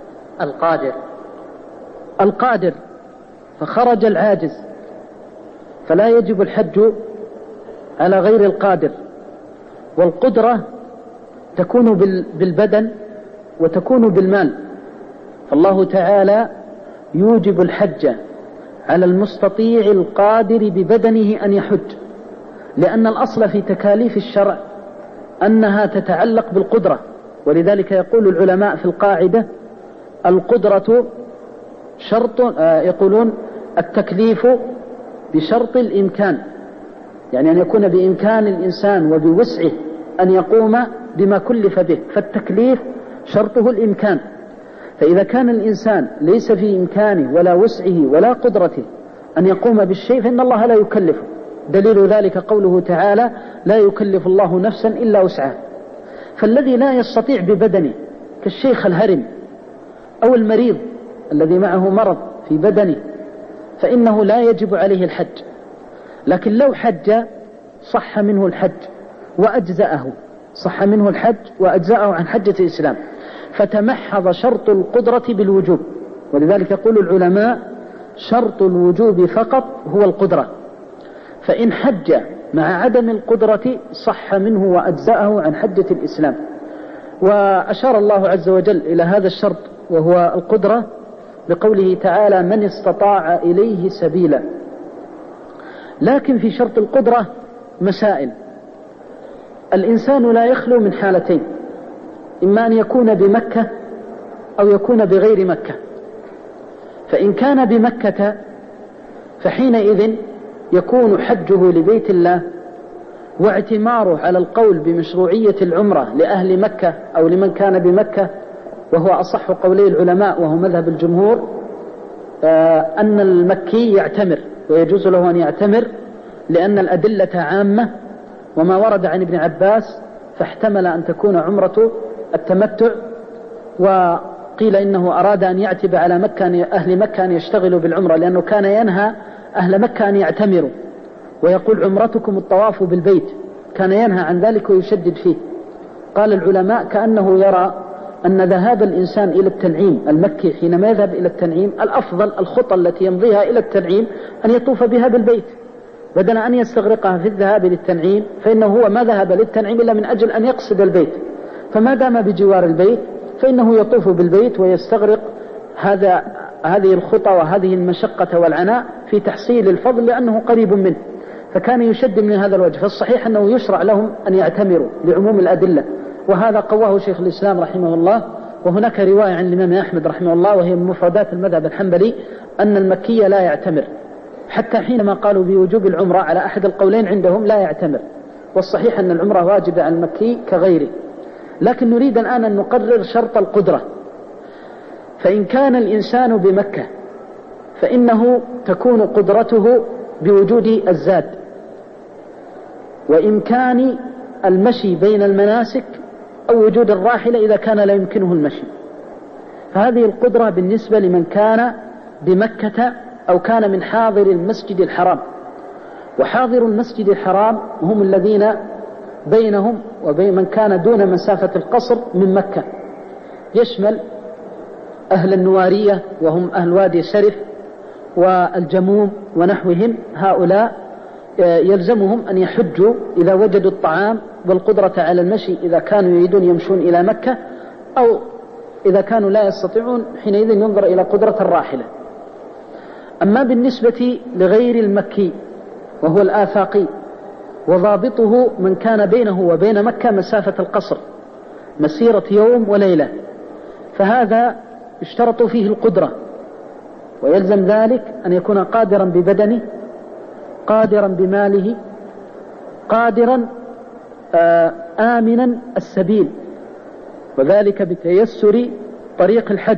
القادر فخرج العاجز فلا يجب الحج على غير القادر. والقدرة تكون بالبدن وتكون بالمال، فالله تعالى يوجب الحج على المستطيع القادر ببدنه أن يحج، لأن الأصل في تكاليف الشرع أنها تتعلق بالقدرة. ولذلك يقول العلماء في القاعدة: القدرة شرط، يقولون التكليف بشرط الإمكان، يعني أن يكون بإمكان الإنسان وبوسعه أن يقوم بما كلف به، فالتكليف شرطه الإمكان. فإذا كان الإنسان ليس في إمكانه ولا وسعه ولا قدرته أن يقوم بالشيء فإن الله لا يكلفه. دليل ذلك قوله تعالى: لا يكلف الله نفسا إلا وسعها. فالذي لا يستطيع ببدنه كالشيخ الهرم أو المريض الذي معه مرض في بدنه فإنه لا يجب عليه الحج، لكن لو حج صح منه الحج وأجزأه، صح منه الحج وأجزأه عن حجة الإسلام، فتمحض شرط القدرة بالوجوب. ولذلك يقول العلماء: شرط الوجوب فقط هو القدرة، فإن حج مع عدم القدرة صح منه وأجزأه عن حجة الإسلام. وأشار الله عز وجل إلى هذا الشرط وهو القدرة بقوله تعالى: من استطاع إليه سبيلا. لكن في شرط القدرة مسائل. الإنسان لا يخلو من حالتين: إما أن يكون بمكة أو يكون بغير مكة. فإن كان بمكة فحينئذ يكون حجه لبيت الله واعتماره على القول بمشروعية العمرة لأهل مكة أو لمن كان بمكة، وهو أصح قولي العلماء وهو مذهب الجمهور، أن المكي يعتمر ويجوز له أن يعتمر، لأن الأدلة عامة، وما ورد عن ابن عباس فاحتمل أن تكون عمرة التمتع. وقيل إنه أراد أن يعتب على مكة أهل مكة أن يشتغلوا بالعمرة، لأنه كان ينهى أهل مكة أن يعتمروا ويقول: عمرتكم الطواف بالبيت، كان ينهى عن ذلك ويشدد فيه. قال العلماء: كأنه يرى أن ذهاب الإنسان إلى التنعيم المكي حينما يذهب إلى التنعيم الأفضل، الخطى التي يمضيها إلى التنعيم أن يطوف بها بالبيت بدل أن يستغرقها في الذهاب للتنعيم، فإنه هو ما ذهب للتنعيم إلا من أجل أن يقصد البيت، فما دام بجوار البيت فإنه يطوف بالبيت ويستغرق هذه الخطى وهذه المشقة والعناء في تحصيل الفضل لأنه قريب منه. فكان يشد من هذا الوجه. فالصحيح أنه يشرع لهم أن يعتمروا لعموم الأدلة، وهذا قواه شيخ الإسلام رحمه الله. وهناك رواية عن الإمام أحمد رحمه الله وهي من مفردات المذهب الحنبلي أن المكي لا يعتمر، حتى حينما قالوا بوجوب العمرة على أحد القولين عندهم لا يعتمر. والصحيح أن العمرة واجبة على المكي كغيره. لكن نريد الآن أن نقرر شرط القدرة. فإن كان الإنسان بمكة فإنه تكون قدرته بوجود الزاد وإمكان المشي بين المناسك أو وجود الراحلة إذا كان لا يمكنه المشي. فهذه القدرة بالنسبة لمن كان بمكة أو كان من حاضر المسجد الحرام. وحاضر المسجد الحرام هم الذين بينهم وبين من كان دون مسافة القصر من مكة، يشمل أهل النوارية وهم أهل وادي سرف والجموم ونحوهم. هؤلاء يلزمهم أن يحجوا إذا وجدوا الطعام والقدرة على المشي إذا كانوا يريدون يمشون إلى مكة، أو إذا كانوا لا يستطيعون حينئذ ينظر إلى قدرة الراحلة. أما بالنسبة لغير المكي وهو الآفاقي وضابطه من كان بينه وبين مكة مسافة القصر مسيرة يوم وليلة، فهذا اشترطوا فيه القدرة، ويلزم ذلك أن يكون قادرا ببدنه، قادرا بماله، قادرا آمنا السبيل، وذلك بتيسر طريق الحج.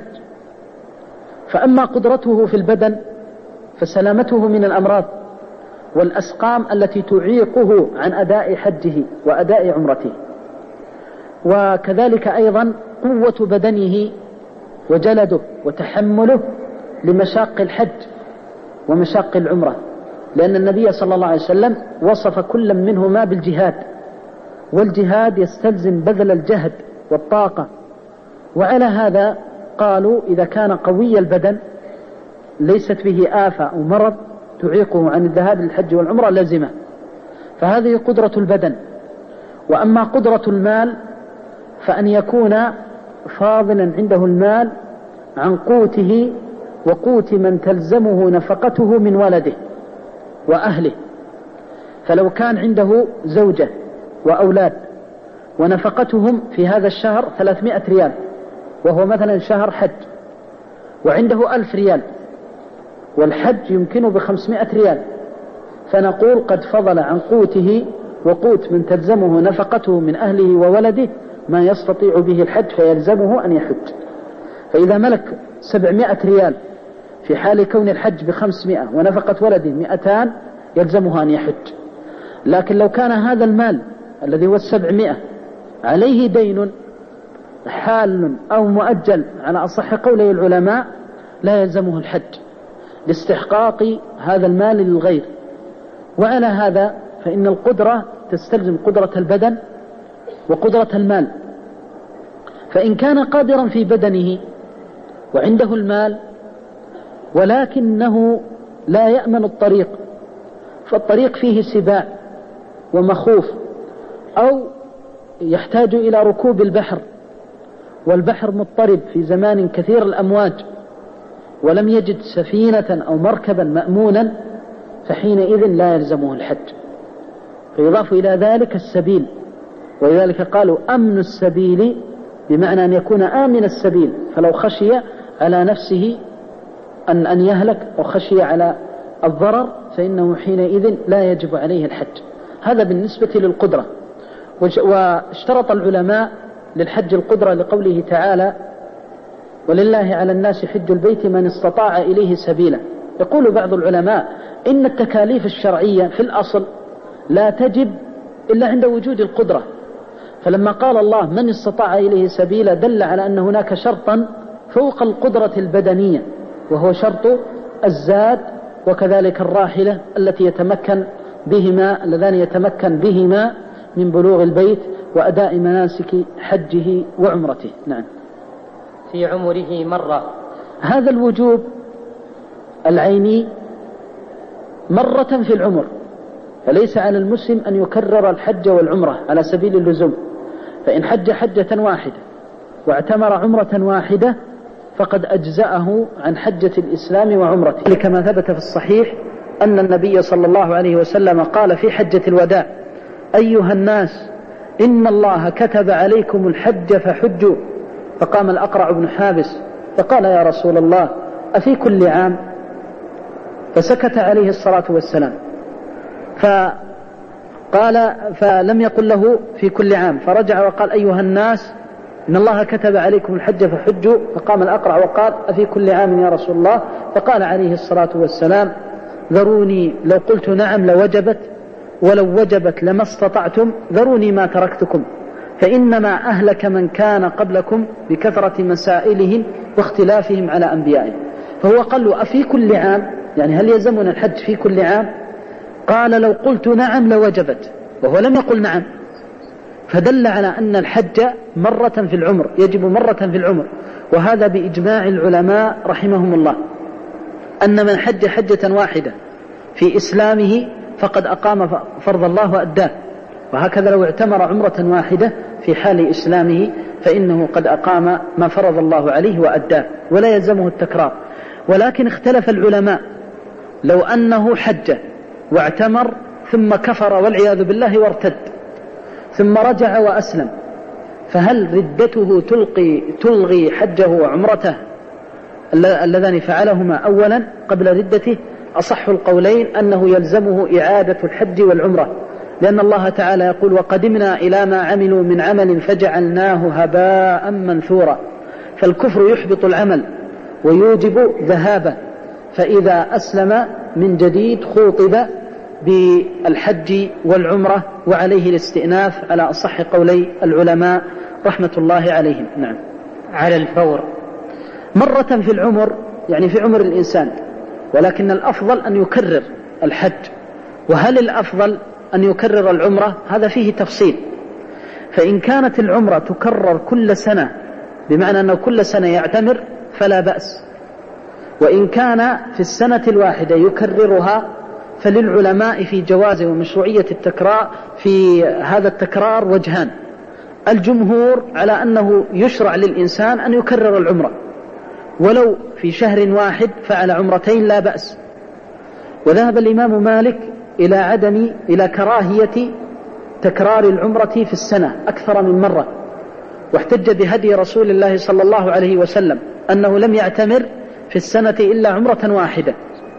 فأما قدرته في البدن فسلامته من الأمراض والأسقام التي تعيقه عن أداء حجه وأداء عمرته، وكذلك أيضا قوة بدنه وجلده وتحمله لمشاق الحج ومشاق العمرة، لأن النبي صلى الله عليه وسلم وصف كل منهما بالجهاد، والجهاد يستلزم بذل الجهد والطاقة. وعلى هذا قالوا إذا كان قوي البدن ليست به آفة أو مرض تعيقه عن الذهاب للحج والعمرة لازمة، فهذه قدرة البدن. وأما قدرة المال فأن يكون فاضلا عنده المال عن قوته وقوت من تلزمه نفقته من ولده وأهله، فلو كان عنده زوجة وأولاد ونفقتهم في هذا الشهر 300 ريال، وهو مثلا شهر حج، وعنده 1000 ريال، والحج يمكنه ب500 ريال، فنقول قد فضل عن قوته وقوت من تلزمه نفقته من أهله وولده ما يستطيع به الحج فيلزمه أن يحج. فإذا ملك 700 ريال في حال كون الحج ب500 ونفقة ولده 200 يلزمه أن يحج. لكن لو كان هذا المال الذي هو 700 عليه دين حال أو مؤجل على أصح قولي العلماء لا يلزمه الحج لاستحقاق هذا المال للغير. وعلى هذا فإن القدرة تستلزم قدرة البدن وقدرة المال. فإن كان قادرا في بدنه وعنده المال ولكنه لا يأمن الطريق، فالطريق فيه سباع ومخوف، أو يحتاج إلى ركوب البحر والبحر مضطرب في زمان كثير الأمواج ولم يجد سفينة أو مركبا مأمونا، فحينئذ لا يلزمه الحج. فيضاف إلى ذلك السبيل، ولذلك قالوا أمن السبيل بمعنى أن يكون آمن السبيل، فلو خشي على نفسه أن يهلك وخشي على الضرر فإنه حينئذ لا يجب عليه الحج. هذا بالنسبة للقدرة. واشترط العلماء للحج القدرة لقوله تعالى ولله على الناس حج البيت من استطاع إليه سبيلا. يقول بعض العلماء إن التكاليف الشرعية في الأصل لا تجب إلا عند وجود القدرة، فلما قال الله من استطاع إليه سبيلا دل على أن هناك شرطا فوق القدرة البدنية، وهو شرط الزاد وكذلك الراحلة التي يتمكن بهما اللذان يتمكن بهما من بلوغ البيت وأداء مناسك حجه وعمرته. نعم. في عمره مرة. هذا الوجوب العيني مرة في العمر، فليس على المسلم أن يكرر الحج والعمرة على سبيل اللزوم، فإن حج حجة واحدة واعتمر عمرة واحدة فقد أجزأه عن حجة الإسلام وعمرته، كما ثبت في الصحيح أن النبي صلى الله عليه وسلم قال في حجة الوداع أيها الناس إن الله كتب عليكم الحج فحجوا، فقام الأقرع بن حابس فقال يا رسول الله أفي كل عام؟ فسكت عليه الصلاة والسلام، فلم يقل له في كل عام، فرجع وقال أيها الناس إن الله كتب عليكم الحج فحجوا، فقام الأقرع وقال أفي كل عام يا رسول الله؟ فقال عليه الصلاة والسلام ذروني لو قلت نعم لوجبت، ولو وجبت لما استطعتم، ذروني ما تركتكم، فإنما أهلك من كان قبلكم بكثرة مسائلهم واختلافهم على أنبيائهم. فهو قال له أفي كل عام، يعني هل يلزمنا الحج في كل عام؟ قال لو قلت نعم لوجبت، وهو لم يقل نعم، فدل على أن الحج مرة في العمر، يجب مرة في العمر. وهذا بإجماع العلماء رحمهم الله أن من حج حجة واحدة في إسلامه فقد أقام فرض الله وأداه، وهكذا لو اعتمر عمرة واحدة في حال إسلامه فإنه قد أقام ما فرض الله عليه وأداه ولا يلزمه التكرار. ولكن اختلف العلماء لو أنه حج واعتمر ثم كفر والعياذ بالله وارتد ثم رجع وأسلم، فهل ردته تلغي حجه وعمرته اللذان فعلهما أولا قبل ردته أصح القولين أنه يلزمه إعادة الحج والعمرة، لأن الله تعالى يقول: وقدمنا إلى ما عملوا من عمل فجعلناه هباء منثورا. فالكفر يحبط العمل ويوجب ذهابه، فإذا أسلم من جديد خوطب بالحج والعمرة، وعليه الاستئناف على أصح قولي العلماء رحمة الله عليهم. نعم. على الفور مرة في العمر، يعني في عمر الإنسان، ولكن الأفضل أن يكرر الحج. وهل الأفضل أن يكرر العمرة؟ هذا فيه تفصيل. فإن كانت العمرة تكرر كل سنة، بمعنى أنه كل سنة يعتمر، فلا بأس. وإن كان في السنة الواحدة يكررها، فللعلماء في جواز ومشروعية التكرار في هذا التكرار وجهان. الجمهور على أنه يشرع للإنسان أن يكرر العمرة، ولو في شهر واحد فعل عمرتين لا بأس. وذهب الإمام مالك إلى كراهية تكرار العمرة في السنة أكثر من مرة، واحتج بهدي رسول الله صلى الله عليه وسلم أنه لم يعتمر في السنة إلا عمرة واحدة.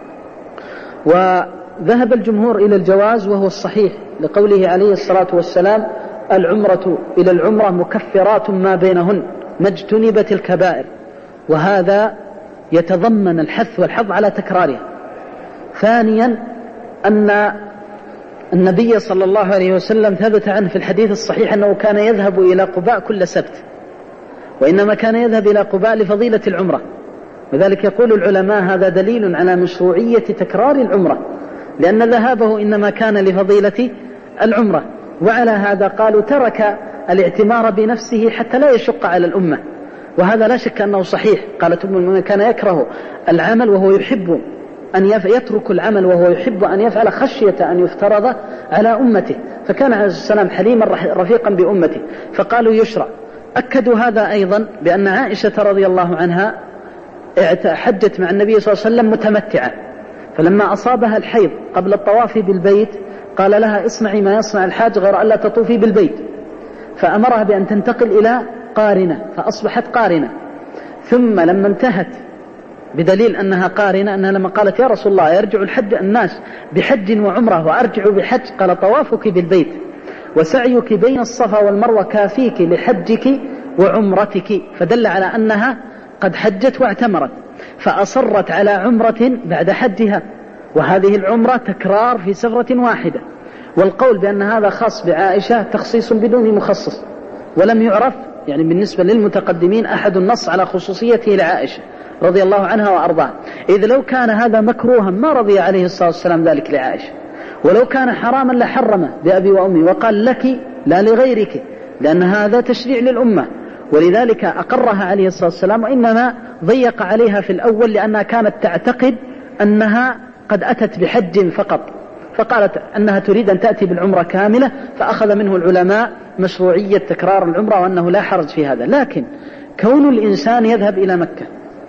وذهب الجمهور إلى الجواز، وهو الصحيح، لقوله عليه الصلاة والسلام: العمرة إلى العمرة مكفرات ما بينهن ما اجتنبت الكبائر. وهذا يتضمن الحث والحظ على تكرارها. ثانيا، أن النبي صلى الله عليه وسلم ثبت عنه في الحديث الصحيح أنه كان يذهب إلى قباء كل سبت، وإنما كان يذهب إلى قباء لفضيلة العمرة. وذلك يقول العلماء هذا دليل على مشروعية تكرار العمرة، لأن ذهابه إنما كان لفضيلة العمرة. وعلى هذا قالوا ترك الاعتمار بنفسه حتى لا يشق على الأمة، وهذا لا شك أنه صحيح. قالت أم المؤمنين: كان يكره العمل وهو يحب أن يترك العمل وهو يحب أن يفعل خشية أن يفترض على أمته، فكان عليه السلام حليما رفيقا بأمته، فقالوا يشرع. أكدوا هذا أيضا بأن عائشة رضي الله عنها حجت مع النبي صلى الله عليه وسلم متمتعة، فلما أصابها الحيض قبل الطواف بالبيت قال لها: اصنعي ما يصنع الحاج غير ألا تطوفي بالبيت، فأمرها بأن تنتقل إلى قارنة، فأصبحت قارنة. ثم لما انتهت، بدليل أنها قارنة، أنها لما قالت: يا رسول الله، يرجع الحج الناس بحج وعمرة وأرجع بحج؟ قال: طوافك بالبيت وسعيك بين الصفا والمروة كافيك لحجك وعمرتك. فدل على أنها قد حجت واعتمرت، فأصرت على عمرة بعد حجها، وهذه العمرة تكرار في سفرة واحدة. والقول بأن هذا خاص بعائشة تخصيص بدون مخصص، ولم يعرف يعني بالنسبة للمتقدمين أحد النص على خصوصيته لعائشة رضي الله عنها وأرضاها، إذ لو كان هذا مكروها ما رضي عليه الصلاة والسلام ذلك لعائشة، ولو كان حراما لحرمه بأبي وأمي وقال: لك لا لغيرك، لأن هذا تشريع للأمة. ولذلك أقرها عليه الصلاة والسلام، وإنما ضيق عليها في الأول لأنها كانت تعتقد أنها قد أتت بحج فقط، فقالت أنها تريد أن تأتي بالعمرة كاملة، فأخذ منه العلماء مشروعية تكرار العمرة وأنه لا حرج في هذا. لكن كون الإنسان يذهب إلى مكة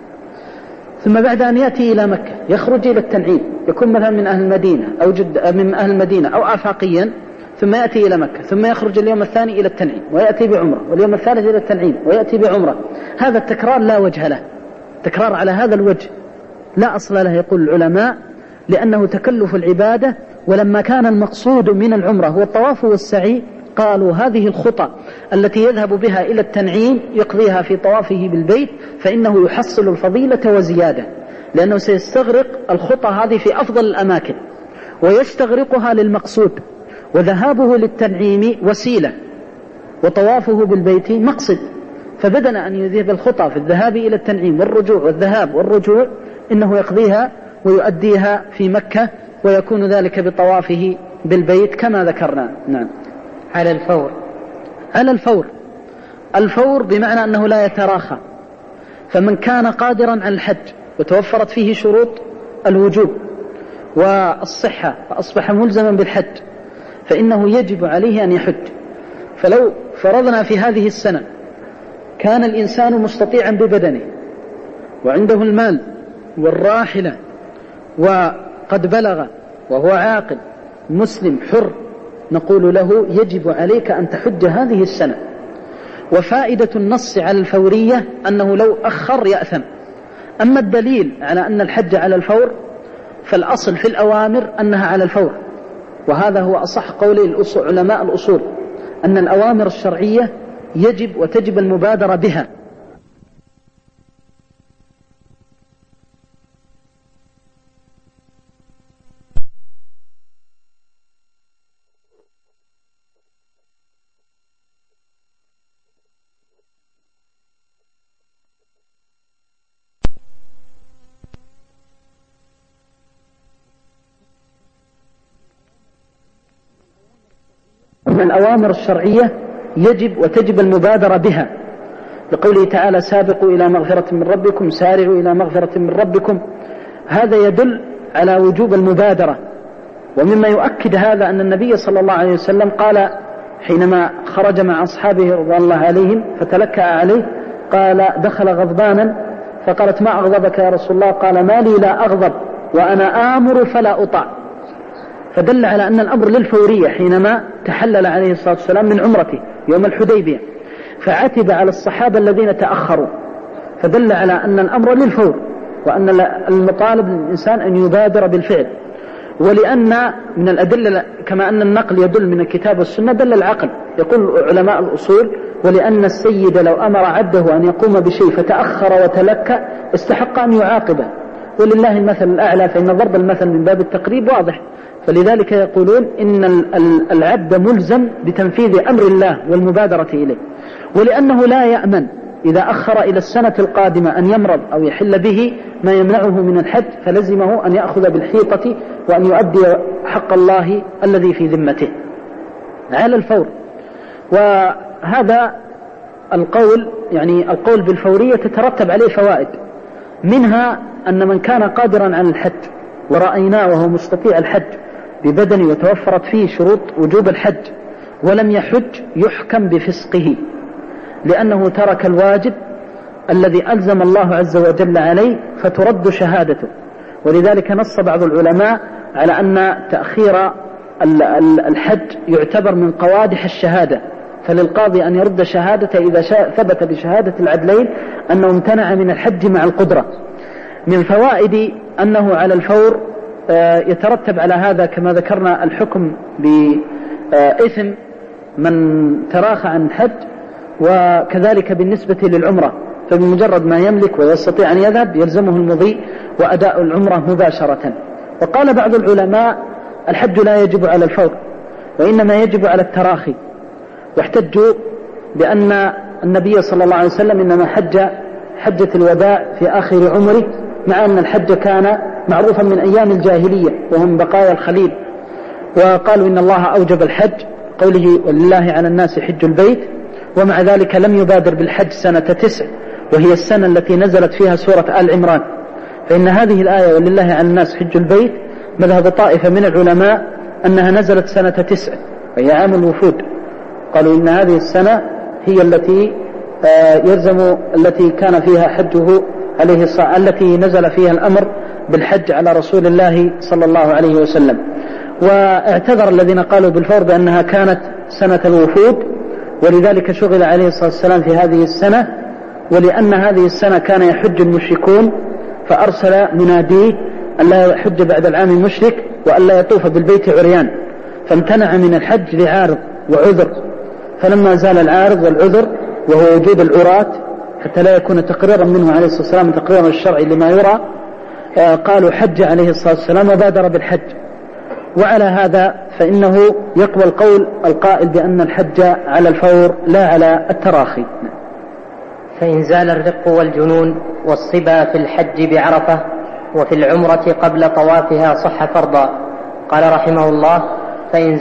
ثم بعد أن يأتي إلى مكة يخرج إلى التنعيم، يكون مثلا من أهل المدينة أو من أهل المدينة أو آفاقيا، ثم يأتي إلى مكة، ثم يخرج اليوم الثاني إلى التنعيم ويأتي بعمرة، واليوم الثالث إلى التنعيم ويأتي بعمرة، هذا التكرار لا وجه له. تكرار على هذا الوجه لا أصل له، يقول العلماء، لأنه تكلف العبادة. ولما كان المقصود من العمرة هو الطواف والسعي، قالوا هذه الخطى التي يذهب بها إلى التنعيم يقضيها في طوافه بالبيت، فإنه يحصل الفضيلة وزيادة، لأنه سيستغرق الخطى هذه في أفضل الأماكن ويستغرقها للمقصود، وذهابه للتنعيم وسيلة وطوافه بالبيت مقصد. فبدل أن يذهب الخطى في الذهاب إلى التنعيم والرجوع والذهاب والرجوع، إنه يقضيها ويؤديها في مكة، ويكون ذلك بطوافه بالبيت كما ذكرنا. نعم. على الفور. على الفور. الفور بمعنى أنه لا يتراخى، فمن كان قادرا على الحج وتوفرت فيه شروط الوجوب والصحة فأصبح ملزما بالحج، فإنه يجب عليه أن يحج. فلو فرضنا في هذه السنة كان الإنسان مستطيعا ببدنه وعنده المال والراحلة وقد بلغ وهو عاقل مسلم حر، نقول له يجب عليك أن تحج هذه السنة. وفائدة النص على الفورية أنه لو أخر يأثم، أما الدليل على أن الحج على الفور فالأصل في الأوامر أنها على الفور، وهذا هو أصح قول علماء الأصول، أن الأوامر الشرعية يجب وتجب المبادرة بها. الأوامر الشرعية يجب وتجب المبادرة بها، لقوله تعالى سابقوا إلى مغفرة من ربكم، سارعوا إلى مغفرة من ربكم. هذا يدل على وجوب المبادرة. ومما يؤكد هذا أن النبي صلى الله عليه وسلم قال حينما خرج مع أصحابه رضوان الله عليهم فتلكأ عليه، قال دخل غضبانا فقالت ما أغضبك يا رسول الله؟ قال ما لي لا أغضب وأنا آمر فلا أطاع. فدل على أن الأمر للفورية حينما تحلل عليه الصلاة والسلام من عمرته يوم الحديبية، فعتب على الصحابة الذين تأخروا، فدل على أن الأمر للفور، وأن المطالب للإنسان أن يبادر بالفعل. ولأن من الأدلة كما أن النقل يدل من الكتاب والسنة دل العقل. يقول علماء الأصول ولأن السيد لو أمر عبده أن يقوم بشيء فتأخر وتلكأ استحق أن يعاقبه، ولله المثل الأعلى، فإن ضرب المثل من باب التقريب واضح. فلذلك يقولون إن العبد ملزم بتنفيذ أمر الله والمبادرة إليه. ولأنه لا يأمن إذا أخر إلى السنة القادمة أن يمرض أو يحل به ما يمنعه من الحج، فلزمه أن يأخذ بالحيطة وأن يؤدي حق الله الذي في ذمته على الفور. وهذا القول يعني القول بالفورية تترتب عليه فوائد، منها أن من كان قادرا على الحج ورأيناه وهو مستطيع الحج ببدنه وتوفرت فيه شروط وجوب الحج ولم يحج يحكم بفسقه، لأنه ترك الواجب الذي ألزم الله عز وجل عليه فترد شهادته. ولذلك نص بعض العلماء على أن تأخير الحج يعتبر من قوادح الشهادة، فللقاضي أن يرد شهادته إذا ثبت بشهادة العدلين أنه امتنع من الحج مع القدرة. من فوائد أنه على الفور يترتب على هذا كما ذكرنا الحكم بإثم من تراخى عن الحج، وكذلك بالنسبة للعمرة، فبمجرد ما يملك ويستطيع أن يذهب يلزمه المضي وأداء العمرة مباشرة. وقال بعض العلماء الحج لا يجب على الفور وإنما يجب على التراخي، واحتجوا بأن النبي صلى الله عليه وسلم إنما حج حجة الوداع في آخر عمره، مع أن الحج كان معروفا من أيام الجاهلية وهم بقايا الخليل. وقالوا إن الله أوجب الحج قوله ولله على الناس حج البيت، ومع ذلك لم يبادر بالحج سنة 9 وهي السنة التي نزلت فيها سورة آل عمران. فإن هذه الآية ولله على الناس حج البيت مذهب طائفة من العلماء أنها نزلت سنة 9 وهي عام الوفود، قالوا إن هذه السنة هي التي يلزم التي كان فيها حجه عليه الصلاة، التي نزل فيها الأمر بالحج على رسول الله صلى الله عليه وسلم. واعتذر الذين قالوا بالفور بأنها كانت سنة الوفود، ولذلك شغل عليه الصلاة والسلام في هذه السنة، ولأن هذه السنة كان يحج المشركون فأرسل مناديه ألا يحج بعد العام المشرك وألا يطوف بالبيت عريان، فامتنع من الحج لعارض وعذر. فلما زال العارض والعذر وهو وجود العراة حتى لا يكون تقريرا منه عليه الصلاة والسلام تقريرا الشرعي لما يرى، قالوا حج عليه الصلاة والسلام وبادر بالحج. وعلى هذا فإنه يقوى القول القائل بأن الحج على الفور لا على التراخي. فإن زال الرق والجنون والصبا في الحج بعرفة وفي العمرة قبل طوافها صح فرضا. قال رحمه الله فإن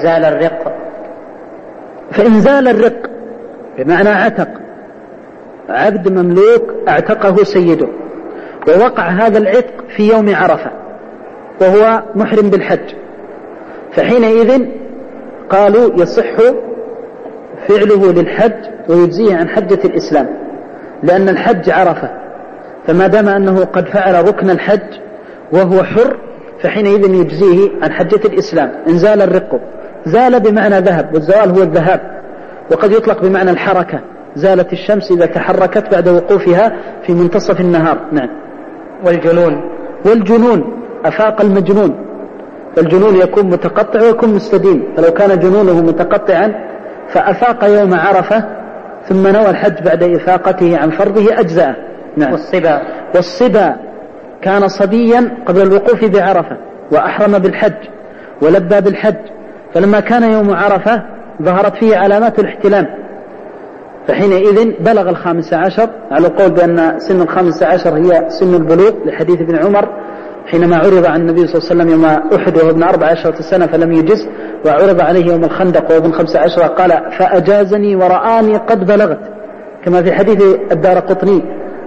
زال الرق بمعنى عتق، عبد مملوك اعتقه سيده ووقع هذا العتق في يوم عرفة وهو محرم بالحج، فحينئذ قالوا يصح فعله للحج ويجزيه عن حجة الإسلام، لأن الحج عرفة، فما دام أنه قد فعل ركن الحج وهو حر فحينئذ يجزيه عن حجة الإسلام. إن زال الرق، زال بمعنى ذهب، والزوال هو الذهاب، وقد يطلق بمعنى الحركة، زالت الشمس إذا تحركت بعد وقوفها في منتصف النهار. نعم. والجنون أفاق المجنون، فالجنون يكون متقطع ويكون مستديم، فلو كان جنونه متقطعا فأفاق يوم عرفة ثم نوى الحج بعد إفاقته عن فرضه أجزاءه. نعم. والصبا كان صبيا قبل الوقوف بعرفة وأحرم بالحج ولبى بالحج، فلما كان يوم عرفة ظهرت فيه علامات الاحتلام، فحينئذ بلغ 15، على القول بأن سن 15 هي سن البلوغ لحديث ابن عمر حينما عرض عن النبي صلى الله عليه وسلم يوم أحد وهو ابن 14 سنة فلم يجز، وعرض عليه يوم الخندق وهو ابن 15 قال فأجازني ورآني قد بلغت، كما في حديث الدارقطني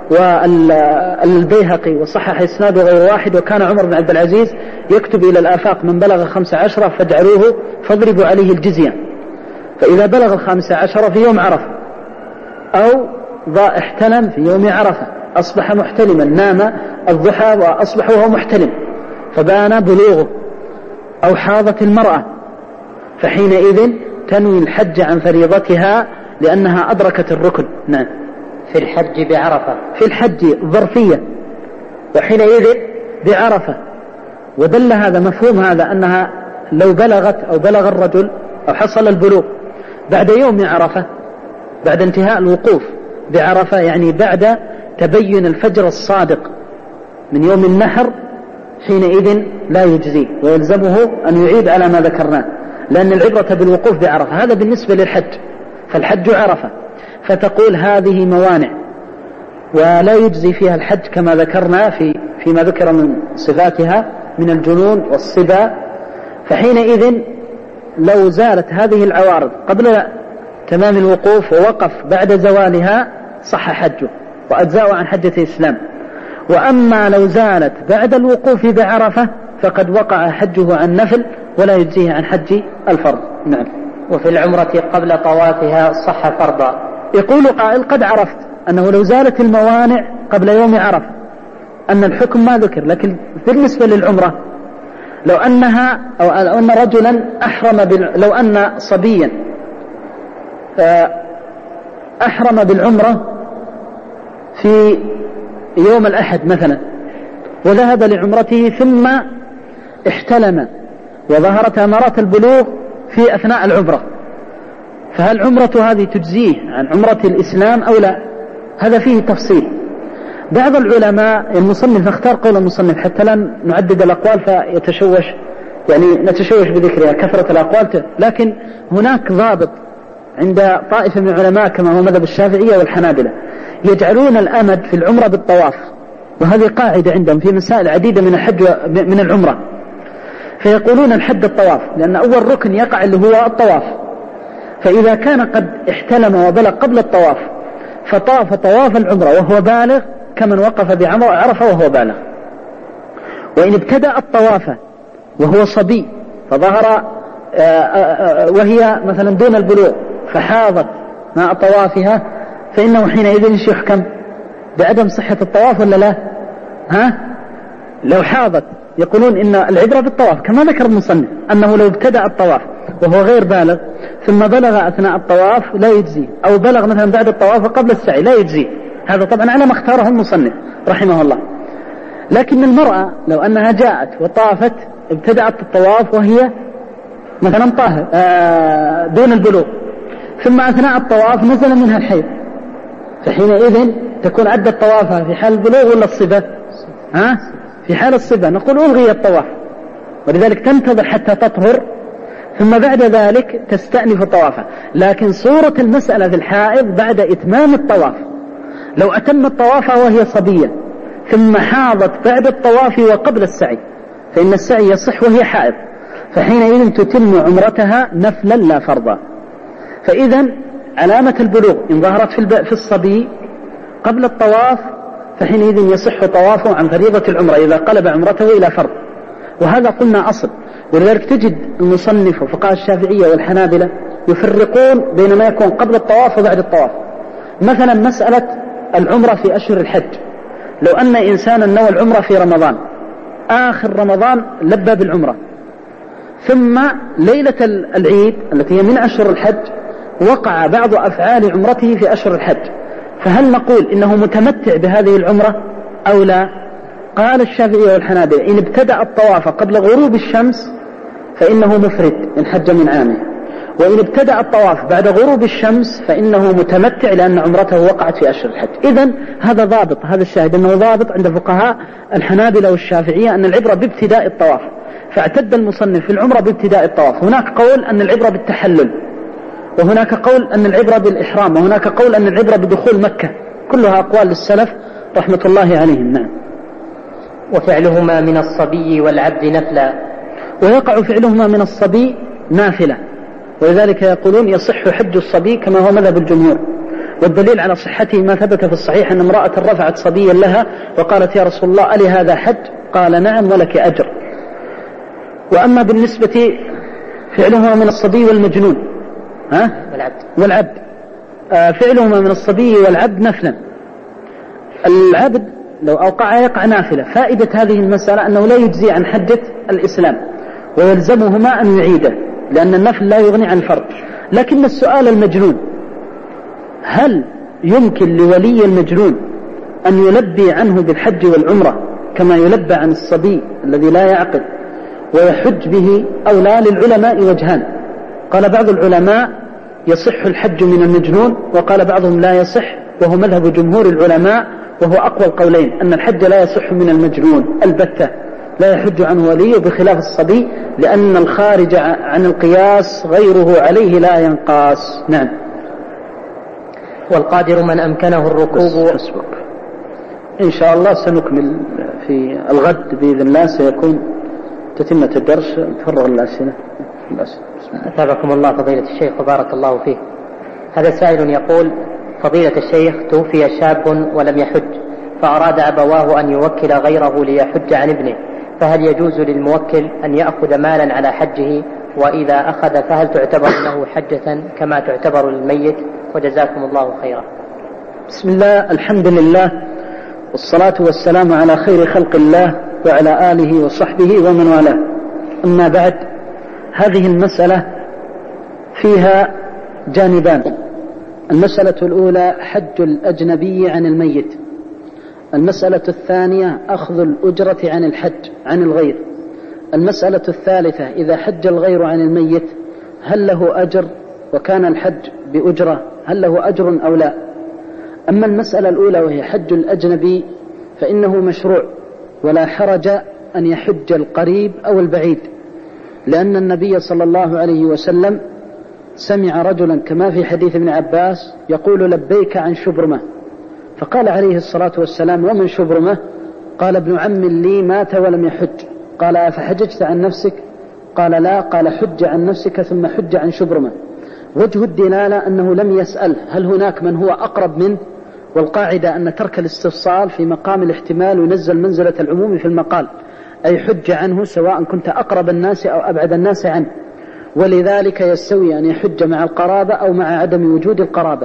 والبيهقي وصحح إسناده غير واحد. وكان عمر بن عبد العزيز يكتب إلى الآفاق من بلغ 15 فاجعلوه فاضربوا عليه الجزية، فإذا بلغ 15 في يوم عرفة أو احتلم في يوم عرفة أصبح محتلما، نام الضحى وأصبح وهو محتلم فبان بلوغه، أو حاضت المرأة فحينئذ تنوي الحج عن فريضتها لأنها أدركت الركن. نعم. في الحج بعرفة، في الحج ظرفية، وحينئذ بعرفة. ودل هذا مفهوم هذا أنها لو بلغت أو بلغ الرجل أو حصل البلوغ بعد يوم عرفة بعد انتهاء الوقوف بعرفة، يعني بعد تبين الفجر الصادق من يوم النحر، حينئذ لا يجزي ويلزمه أن يعيد على ما ذكرناه، لأن العبرة بالوقوف بعرفة. هذا بالنسبة للحج، فالحج عرفة، فتقول هذه موانع ولا يجزي فيها الحج كما ذكرنا فيما ذكر من صفاتها من الجنون والصبا. فحينئذ لو زالت هذه العوارض قبل تمام الوقوف ووقف بعد زوالها صح حجه وأجزاء عن حجة الإسلام. وأما لو زالت بعد الوقوف بعرفة فقد وقع حجه عن نفل ولا يجزيه عن حج الفرض. نعم. وفي العمرة قبل طوافها صح فرضا. يقول قائل قد عرفت أنه لو زالت الموانع قبل يوم عرفة أن الحكم ما ذكر، لكن بالنسبة للعمرة لو أنها أو لو أن رجلا لو أن صبيا أحرم بالعمرة في يوم الأحد مثلا وذهب لعمرته ثم احتلم وظهرت أمارات البلوغ في أثناء العمرة، فهل عمرة هذه تجزيه عن عمرة الإسلام أو لا؟ هذا فيه تفصيل. بعض العلماء المصنف اختار قول المصنف حتى لا نعدد الأقوال فيتشوش، يعني نتشوش بذكرها كثرة الأقوال، لكن هناك ضابط عند طائفة من العلماء كما هو مذهب الشافعية والحنابلة يجعلون الأمد في العمرة بالطواف، وهذه قاعدة عندهم في مسائل عديدة من الحج من العمرة، فيقولون الحد الطواف لأن أول ركن يقع اللي هو الطواف، فإذا كان قد احتلم وبلغ قبل الطواف فطاف طواف العمرة وهو بالغ كمن وقف بعرفة وهو بالغ. وإن ابتدأ الطواف وهو صبي فظهر وهي مثلا دون البلوغ فحاضت مع طوافها فإنه حينئذ يحكم بعدم صحة الطواف ولا لا؟ لو حاضت يقولون إن العبرة بالطواف كما ذكر المصنف أنه لو ابتدأ الطواف وهو غير بالغ ثم بلغ أثناء الطواف لا يجزي، أو بلغ مثلا بعد الطواف وقبل السعي لا يجزي، هذا طبعا على ما اختاره المصنف رحمه الله. لكن المرأة لو أنها جاءت وطافت ابتدأت الطواف وهي مثلا طاهر دون البلوغ ثم أثناء الطواف نزل منها الحيض، فحينئذ تكون عدت طوافها في حال البلوغ ولا الصبا؟ في حال الصبا نقول ألغي الطواف، ولذلك تنتظر حتى تطهر ثم بعد ذلك تستأنف طوافها. لكن صورة المسألة في الحائض بعد إتمام الطواف، لو أتم الطواف وهي صبية ثم حاضت بعد الطواف وقبل السعي فإن السعي يصح وهي حائض، فحينئذ تتم عمرتها نفلا لا فرضا. فإذا علامة البلوغ إن ظهرت في الصبي قبل الطواف فحينئذ يصح طوافه عن فريضة العمرة إذا قلب عمرته إلى فرض، وهذا قلنا أصل. ولذلك تجد المصنف وفقهاء الشافعية والحنابلة يفرقون بين ما يكون قبل الطواف وبعد الطواف. مثلا مسألة العمرة في أشهر الحج، لو أن إنسانا نوى العمرة في رمضان آخر رمضان لبى بالعمرة ثم ليلة العيد التي هي من أشهر الحج وقع بعض أفعال عمرته في أشهر الحج، فهل نقول إنه متمتع بهذه العمرة أو لا؟ قال الشافعية والحنابلة إن ابتدأ الطواف قبل غروب الشمس فإنه مفرد إن حج من عامه، وإن ابتدأ الطواف بعد غروب الشمس فإنه متمتع لأن عمرته وقعت في أشهر الحج. إذن هذا ضابط، هذا الشاهد أنه ضابط عند فقهاء الحنابلة والشافعية أن العبرة بابتداء الطواف، فاعتد المصنف في العمرة بابتداء الطواف. هناك قول أن العبرة بالتحلل، وهناك قول أن العبرة بالإحرام، وهناك قول أن العبرة بدخول مكة، كلها أقوال للسلف رحمة الله عليهم. نعم. وفعلهما من الصبي والعبد نفلا، ويقع فعلهما من الصبي نافلة، ولذلك يقولون يصح حج الصبي كما هو مذهب الجمهور، والدليل على صحته ما ثبت في الصحيح أن امرأة رفعت صبيا لها وقالت يا رسول الله ألي هذا حج؟ قال نعم ولك أجر. وأما بالنسبة فعلهما من الصبي والمجنون والعبد فعلهما من الصبي والعبد نفلا. العبد لو أوقع يقع نافلة. فائدة هذه المسألة أنه لا يجزي عن حجة الإسلام ويلزمهما أن يعيده، لأن النفل لا يغني عن الفرض. لكن السؤال المجنون، هل يمكن لولي المجنون أن يلبي عنه بالحج والعمرة كما يلبى عن الصبي الذي لا يعقل ويحج به أو لا؟ للعلماء وجهان، قال بعض العلماء يصح الحج من المجنون، وقال بعضهم لا يصح، وهو مذهب جمهور العلماء وهو أقوى القولين، أن الحج لا يصح من المجنون البتة، لا يحج عنه ولي، بخلاف الصبي لأن الخارج عن القياس غيره عليه لا ينقاس. نعم. والقادر من أمكنه الركوب. إن شاء الله سنكمل في الغد بإذن الله، سيكون تتمة الدرس، تفرغ الأسئلة. أثابكم الله فضيلة الشيخ وبارك الله فيه. هذا سائل يقول: فضيلة الشيخ، توفي شاب ولم يحج، فأراد أبواه أن يوكل غيره ليحج عن ابنه، فهل يجوز للموكل أن يأخذ مالا على حجه؟ وإذا أخذ فهل تعتبر له حجة كما تعتبر للميت؟ وجزاكم الله خيرا. بسم الله، الحمد لله، والصلاة والسلام على خير خلق الله وعلى آله وصحبه ومن والاه. أما بعد، هذه المسألة فيها جانبان. المسألة الأولى حج الأجنبي عن الميت. المسألة الثانية أخذ الأجرة عن الحج عن الغير. المسألة الثالثة إذا حج الغير عن الميت هل له أجر؟ وكان الحج بأجرة هل له أجر أو لا؟ أما المسألة الأولى وهي حج الأجنبي فإنه مشروع، ولا حرج أن يحج القريب أو البعيد، لأن النبي صلى الله عليه وسلم سمع رجلا كما في حديث ابن عباس يقول لبيك عن شبرمة، فقال عليه الصلاة والسلام ومن شبرمة؟ قال ابن عم لي مات ولم يحج. قال أفحججت عن نفسك؟ قال لا. قال حج عن نفسك ثم حج عن شبرمة. وجه الدلالة أنه لم يسأل هل هناك من هو أقرب منه، والقاعدة أن ترك الاستفصال في مقام الاحتمال ينزل منزلة العموم في المقال، أي حج عنه سواء كنت أقرب الناس أو أبعد الناس عنه، ولذلك يستوي أن يحج مع القرابة أو مع عدم وجود القرابة.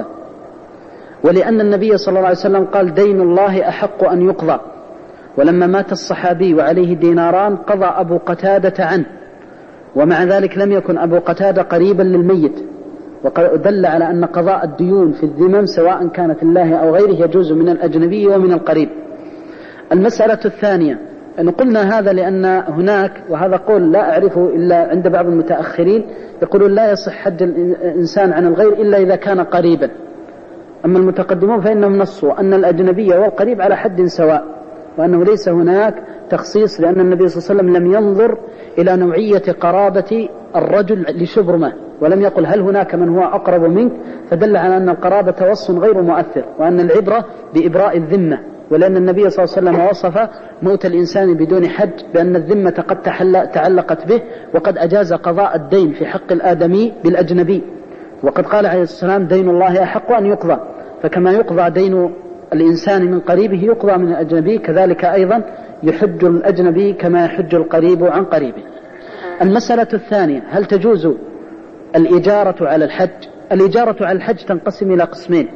ولأن النبي صلى الله عليه وسلم قال دين الله أحق أن يقضى، ولما مات الصحابي وعليه ديناران قضى أبو قتادة عنه، ومع ذلك لم يكن أبو قتادة قريبا للميت، ودل على أن قضاء الديون في الذمم سواء كانت الله أو غيره يجوز من الأجنبي ومن القريب. المسألة الثانية أن قلنا هذا لأن هناك، وهذا قول لا أعرفه إلا عند بعض المتأخرين، يقولون لا يصح حج الإنسان عن الغير إلا إذا كان قريبا. أما المتقدمون فإنهم نصوا أن الأجنبي والقريب على حد سواء، وأنه ليس هناك تخصيص، لأن النبي صلى الله عليه وسلم لم ينظر إلى نوعية قرابة الرجل لشبرمة، ولم يقل هل هناك من هو أقرب منك، فدل على أن القرابة وصف غير مؤثر، وأن العبرة بإبراء الذمة. ولأن النبي صلى الله عليه وسلم وصف موت الإنسان بدون حج بأن الذمة قد تعلقت به، وقد أجاز قضاء الدين في حق الآدمي بالأجنبي، وقد قال عليه السلام دين الله أحق أن يقضى، فكما يقضى دين الإنسان من قريبه يقضى من الأجنبي، كذلك أيضا يحج الأجنبي كما يحج القريب عن قريبه. المسألة الثانية هل تجوز الإجارة على الحج؟ الإجارة على الحج تنقسم إلى قسمين.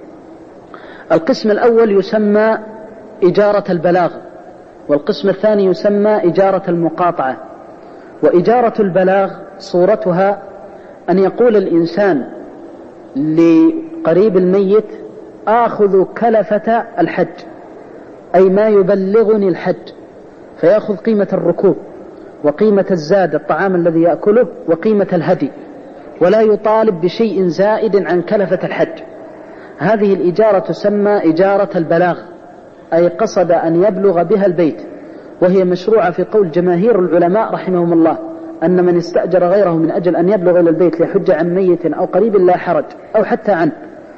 القسم الأول يسمى إجارة البلاغ، والقسم الثاني يسمى إجارة المقاطعة. وإجارة البلاغ صورتها أن يقول الإنسان لقريب الميت آخذ كلفة الحج، أي ما يبلغني الحج، فيأخذ قيمة الركوب وقيمة الزاد الطعام الذي يأكله وقيمة الهدي، ولا يطالب بشيء زائد عن كلفة الحج. هذه الإجارة تسمى إجارة البلاغ، أي قصد أن يبلغ بها البيت، وهي مشروعة في قول جماهير العلماء رحمهم الله أن من استأجر غيره من أجل أن يبلغ إلى البيت ليحج عن ميت أو قريب لا حرج، أو حتى عنه،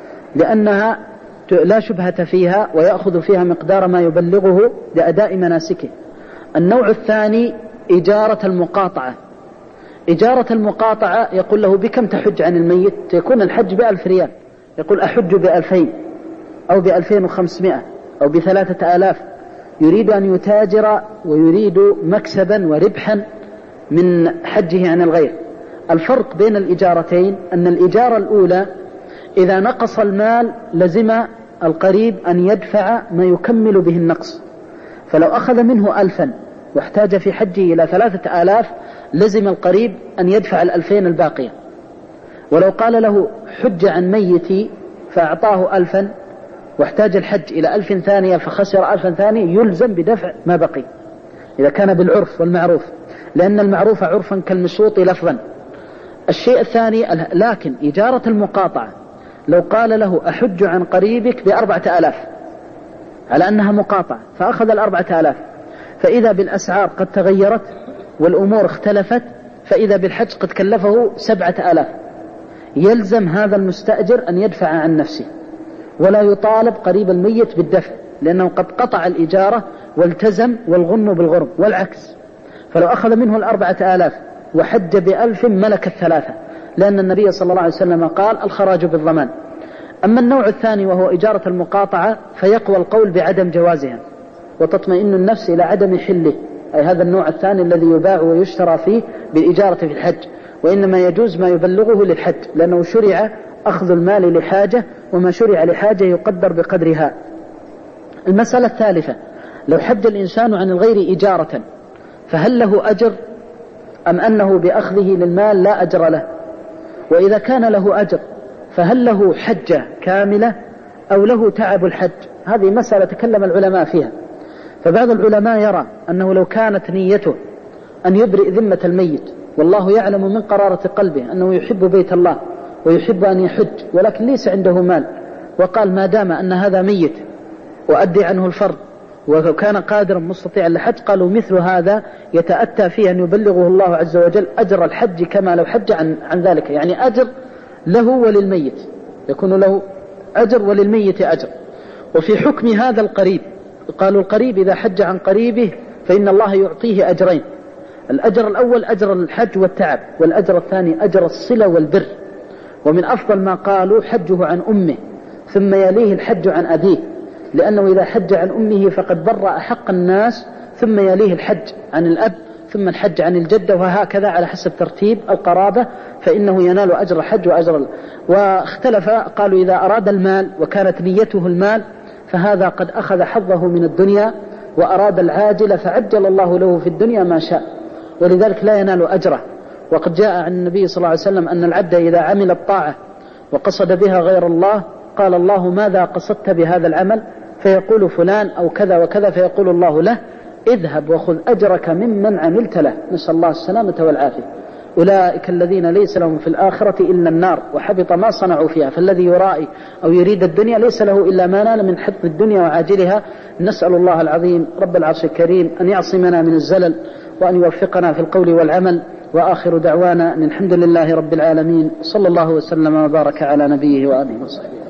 لأنها لا شبهة فيها ويأخذ فيها مقدار ما يبلغه لأداء مناسكه. النوع الثاني إجارة المقاطعة. إجارة المقاطعة يقول له بكم تحج عن الميت؟ يكون الحج ب1000 ريال، يقول أحج ب2000 أو ب2500 أو ب3000، يريد أن يتاجر ويريد مكسبا وربحا من حجه عن الغير. الفرق بين الإجارتين أن الإجارة الأولى إذا نقص المال لزم القريب أن يدفع ما يكمل به النقص، فلو أخذ منه 1000 واحتاج في حجه إلى 3000 لزم القريب أن يدفع 2000 الباقية. ولو قال له حج عن ميتي فأعطاه 1000 واحتاج الحج إلى 1000 ثانية فخسر 1000 ثانية، يلزم بدفع ما بقي إذا كان بالعرف والمعروف، لأن المعروف عرفا كالمشروط لفظا. الشيء الثاني لكن إجارة المقاطعة، لو قال له أحج عن قريبك ب4000 على أنها مقاطعة فأخذ 4000، فإذا بالأسعار قد تغيرت والأمور اختلفت، فإذا بالحج قد كلفه 7000، يلزم هذا المستأجر أن يدفع عن نفسه ولا يطالب قريب الميت بالدفع، لأنه قد قطع الإجارة والتزم والغنم بالغرم، والعكس. فلو أخذ منه 4000 وحج ب1000 ملك 3، لأن النبي صلى الله عليه وسلم قال الخراج بالضمان. أما النوع الثاني وهو إجارة المقاطعة فيقوى القول بعدم جوازها وتطمئن النفس إلى عدم حله، أي هذا النوع الثاني الذي يباع ويشترى فيه بالإجارة في الحج، وإنما يجوز ما يبلغه للحج، لأنه شرع أخذ المال لحاجة، وما شرع لحاجة يقدر بقدرها. المسألة الثالثة، لو حج الإنسان عن الغير إجارة فهل له أجر أم أنه بأخذه للمال لا أجر له؟ وإذا كان له أجر فهل له حجة كاملة أو له تعب الحج؟ هذه مسألة تكلم العلماء فيها. فبعض العلماء يرى أنه لو كانت نيته أن يبرئ ذمة الميت، والله يعلم من قرارة قلبه أنه يحب بيت الله ويحب أن يحج، ولكن ليس عنده مال، وقال ما دام أن هذا ميت وأدي عنه الفرض وكان قادرا مستطيعا لحج، قالوا مثل هذا يتأتى فيه أن يبلغه الله عز وجل أجر الحج كما لو حج عن ذلك، يعني أجر له وللميت، يكون له أجر وللميت أجر. وفي حكم هذا القريب قالوا القريب إذا حج عن قريبه فإن الله يعطيه أجرين، الأجر الأول أجر الحج والتعب، والأجر الثاني أجر الصلة والبر. ومن أفضل ما قالوا حجه عن أمه ثم يليه الحج عن أبيه، لأنه إذا حج عن أمه فقد بر أحق الناس، ثم يليه الحج عن الأب، ثم الحج عن الجدة، وهكذا على حسب ترتيب القرابة، فإنه ينال أجر الحج وأجر واختلف قالوا إذا أراد المال وكانت نيته المال فهذا قد أخذ حظه من الدنيا، وأراد العاجل فعجل الله له في الدنيا ما شاء، ولذلك لا ينال أجره. وقد جاء عن النبي صلى الله عليه وسلم أن العبد إذا عمل الطاعة وقصد بها غير الله قال الله ماذا قصدت بهذا العمل؟ فيقول فلان أو كذا وكذا، فيقول الله له اذهب وخذ أجرك ممن عملت له، نسأل الله السلامة والعافية. أولئك الذين ليس لهم في الآخرة إلا النار وحبط ما صنعوا فيها. فالذي يرائي أو يريد الدنيا ليس له إلا ما نال من حفظ الدنيا وعاجلها. نسأل الله العظيم رب العرش الكريم أن يعصمنا من الزلل وأن يوفقنا في القول والعمل. وآخر دعوانا أن الحمد لله رب العالمين، صلى الله وسلم وبارك على نبيه وآله وصحبه.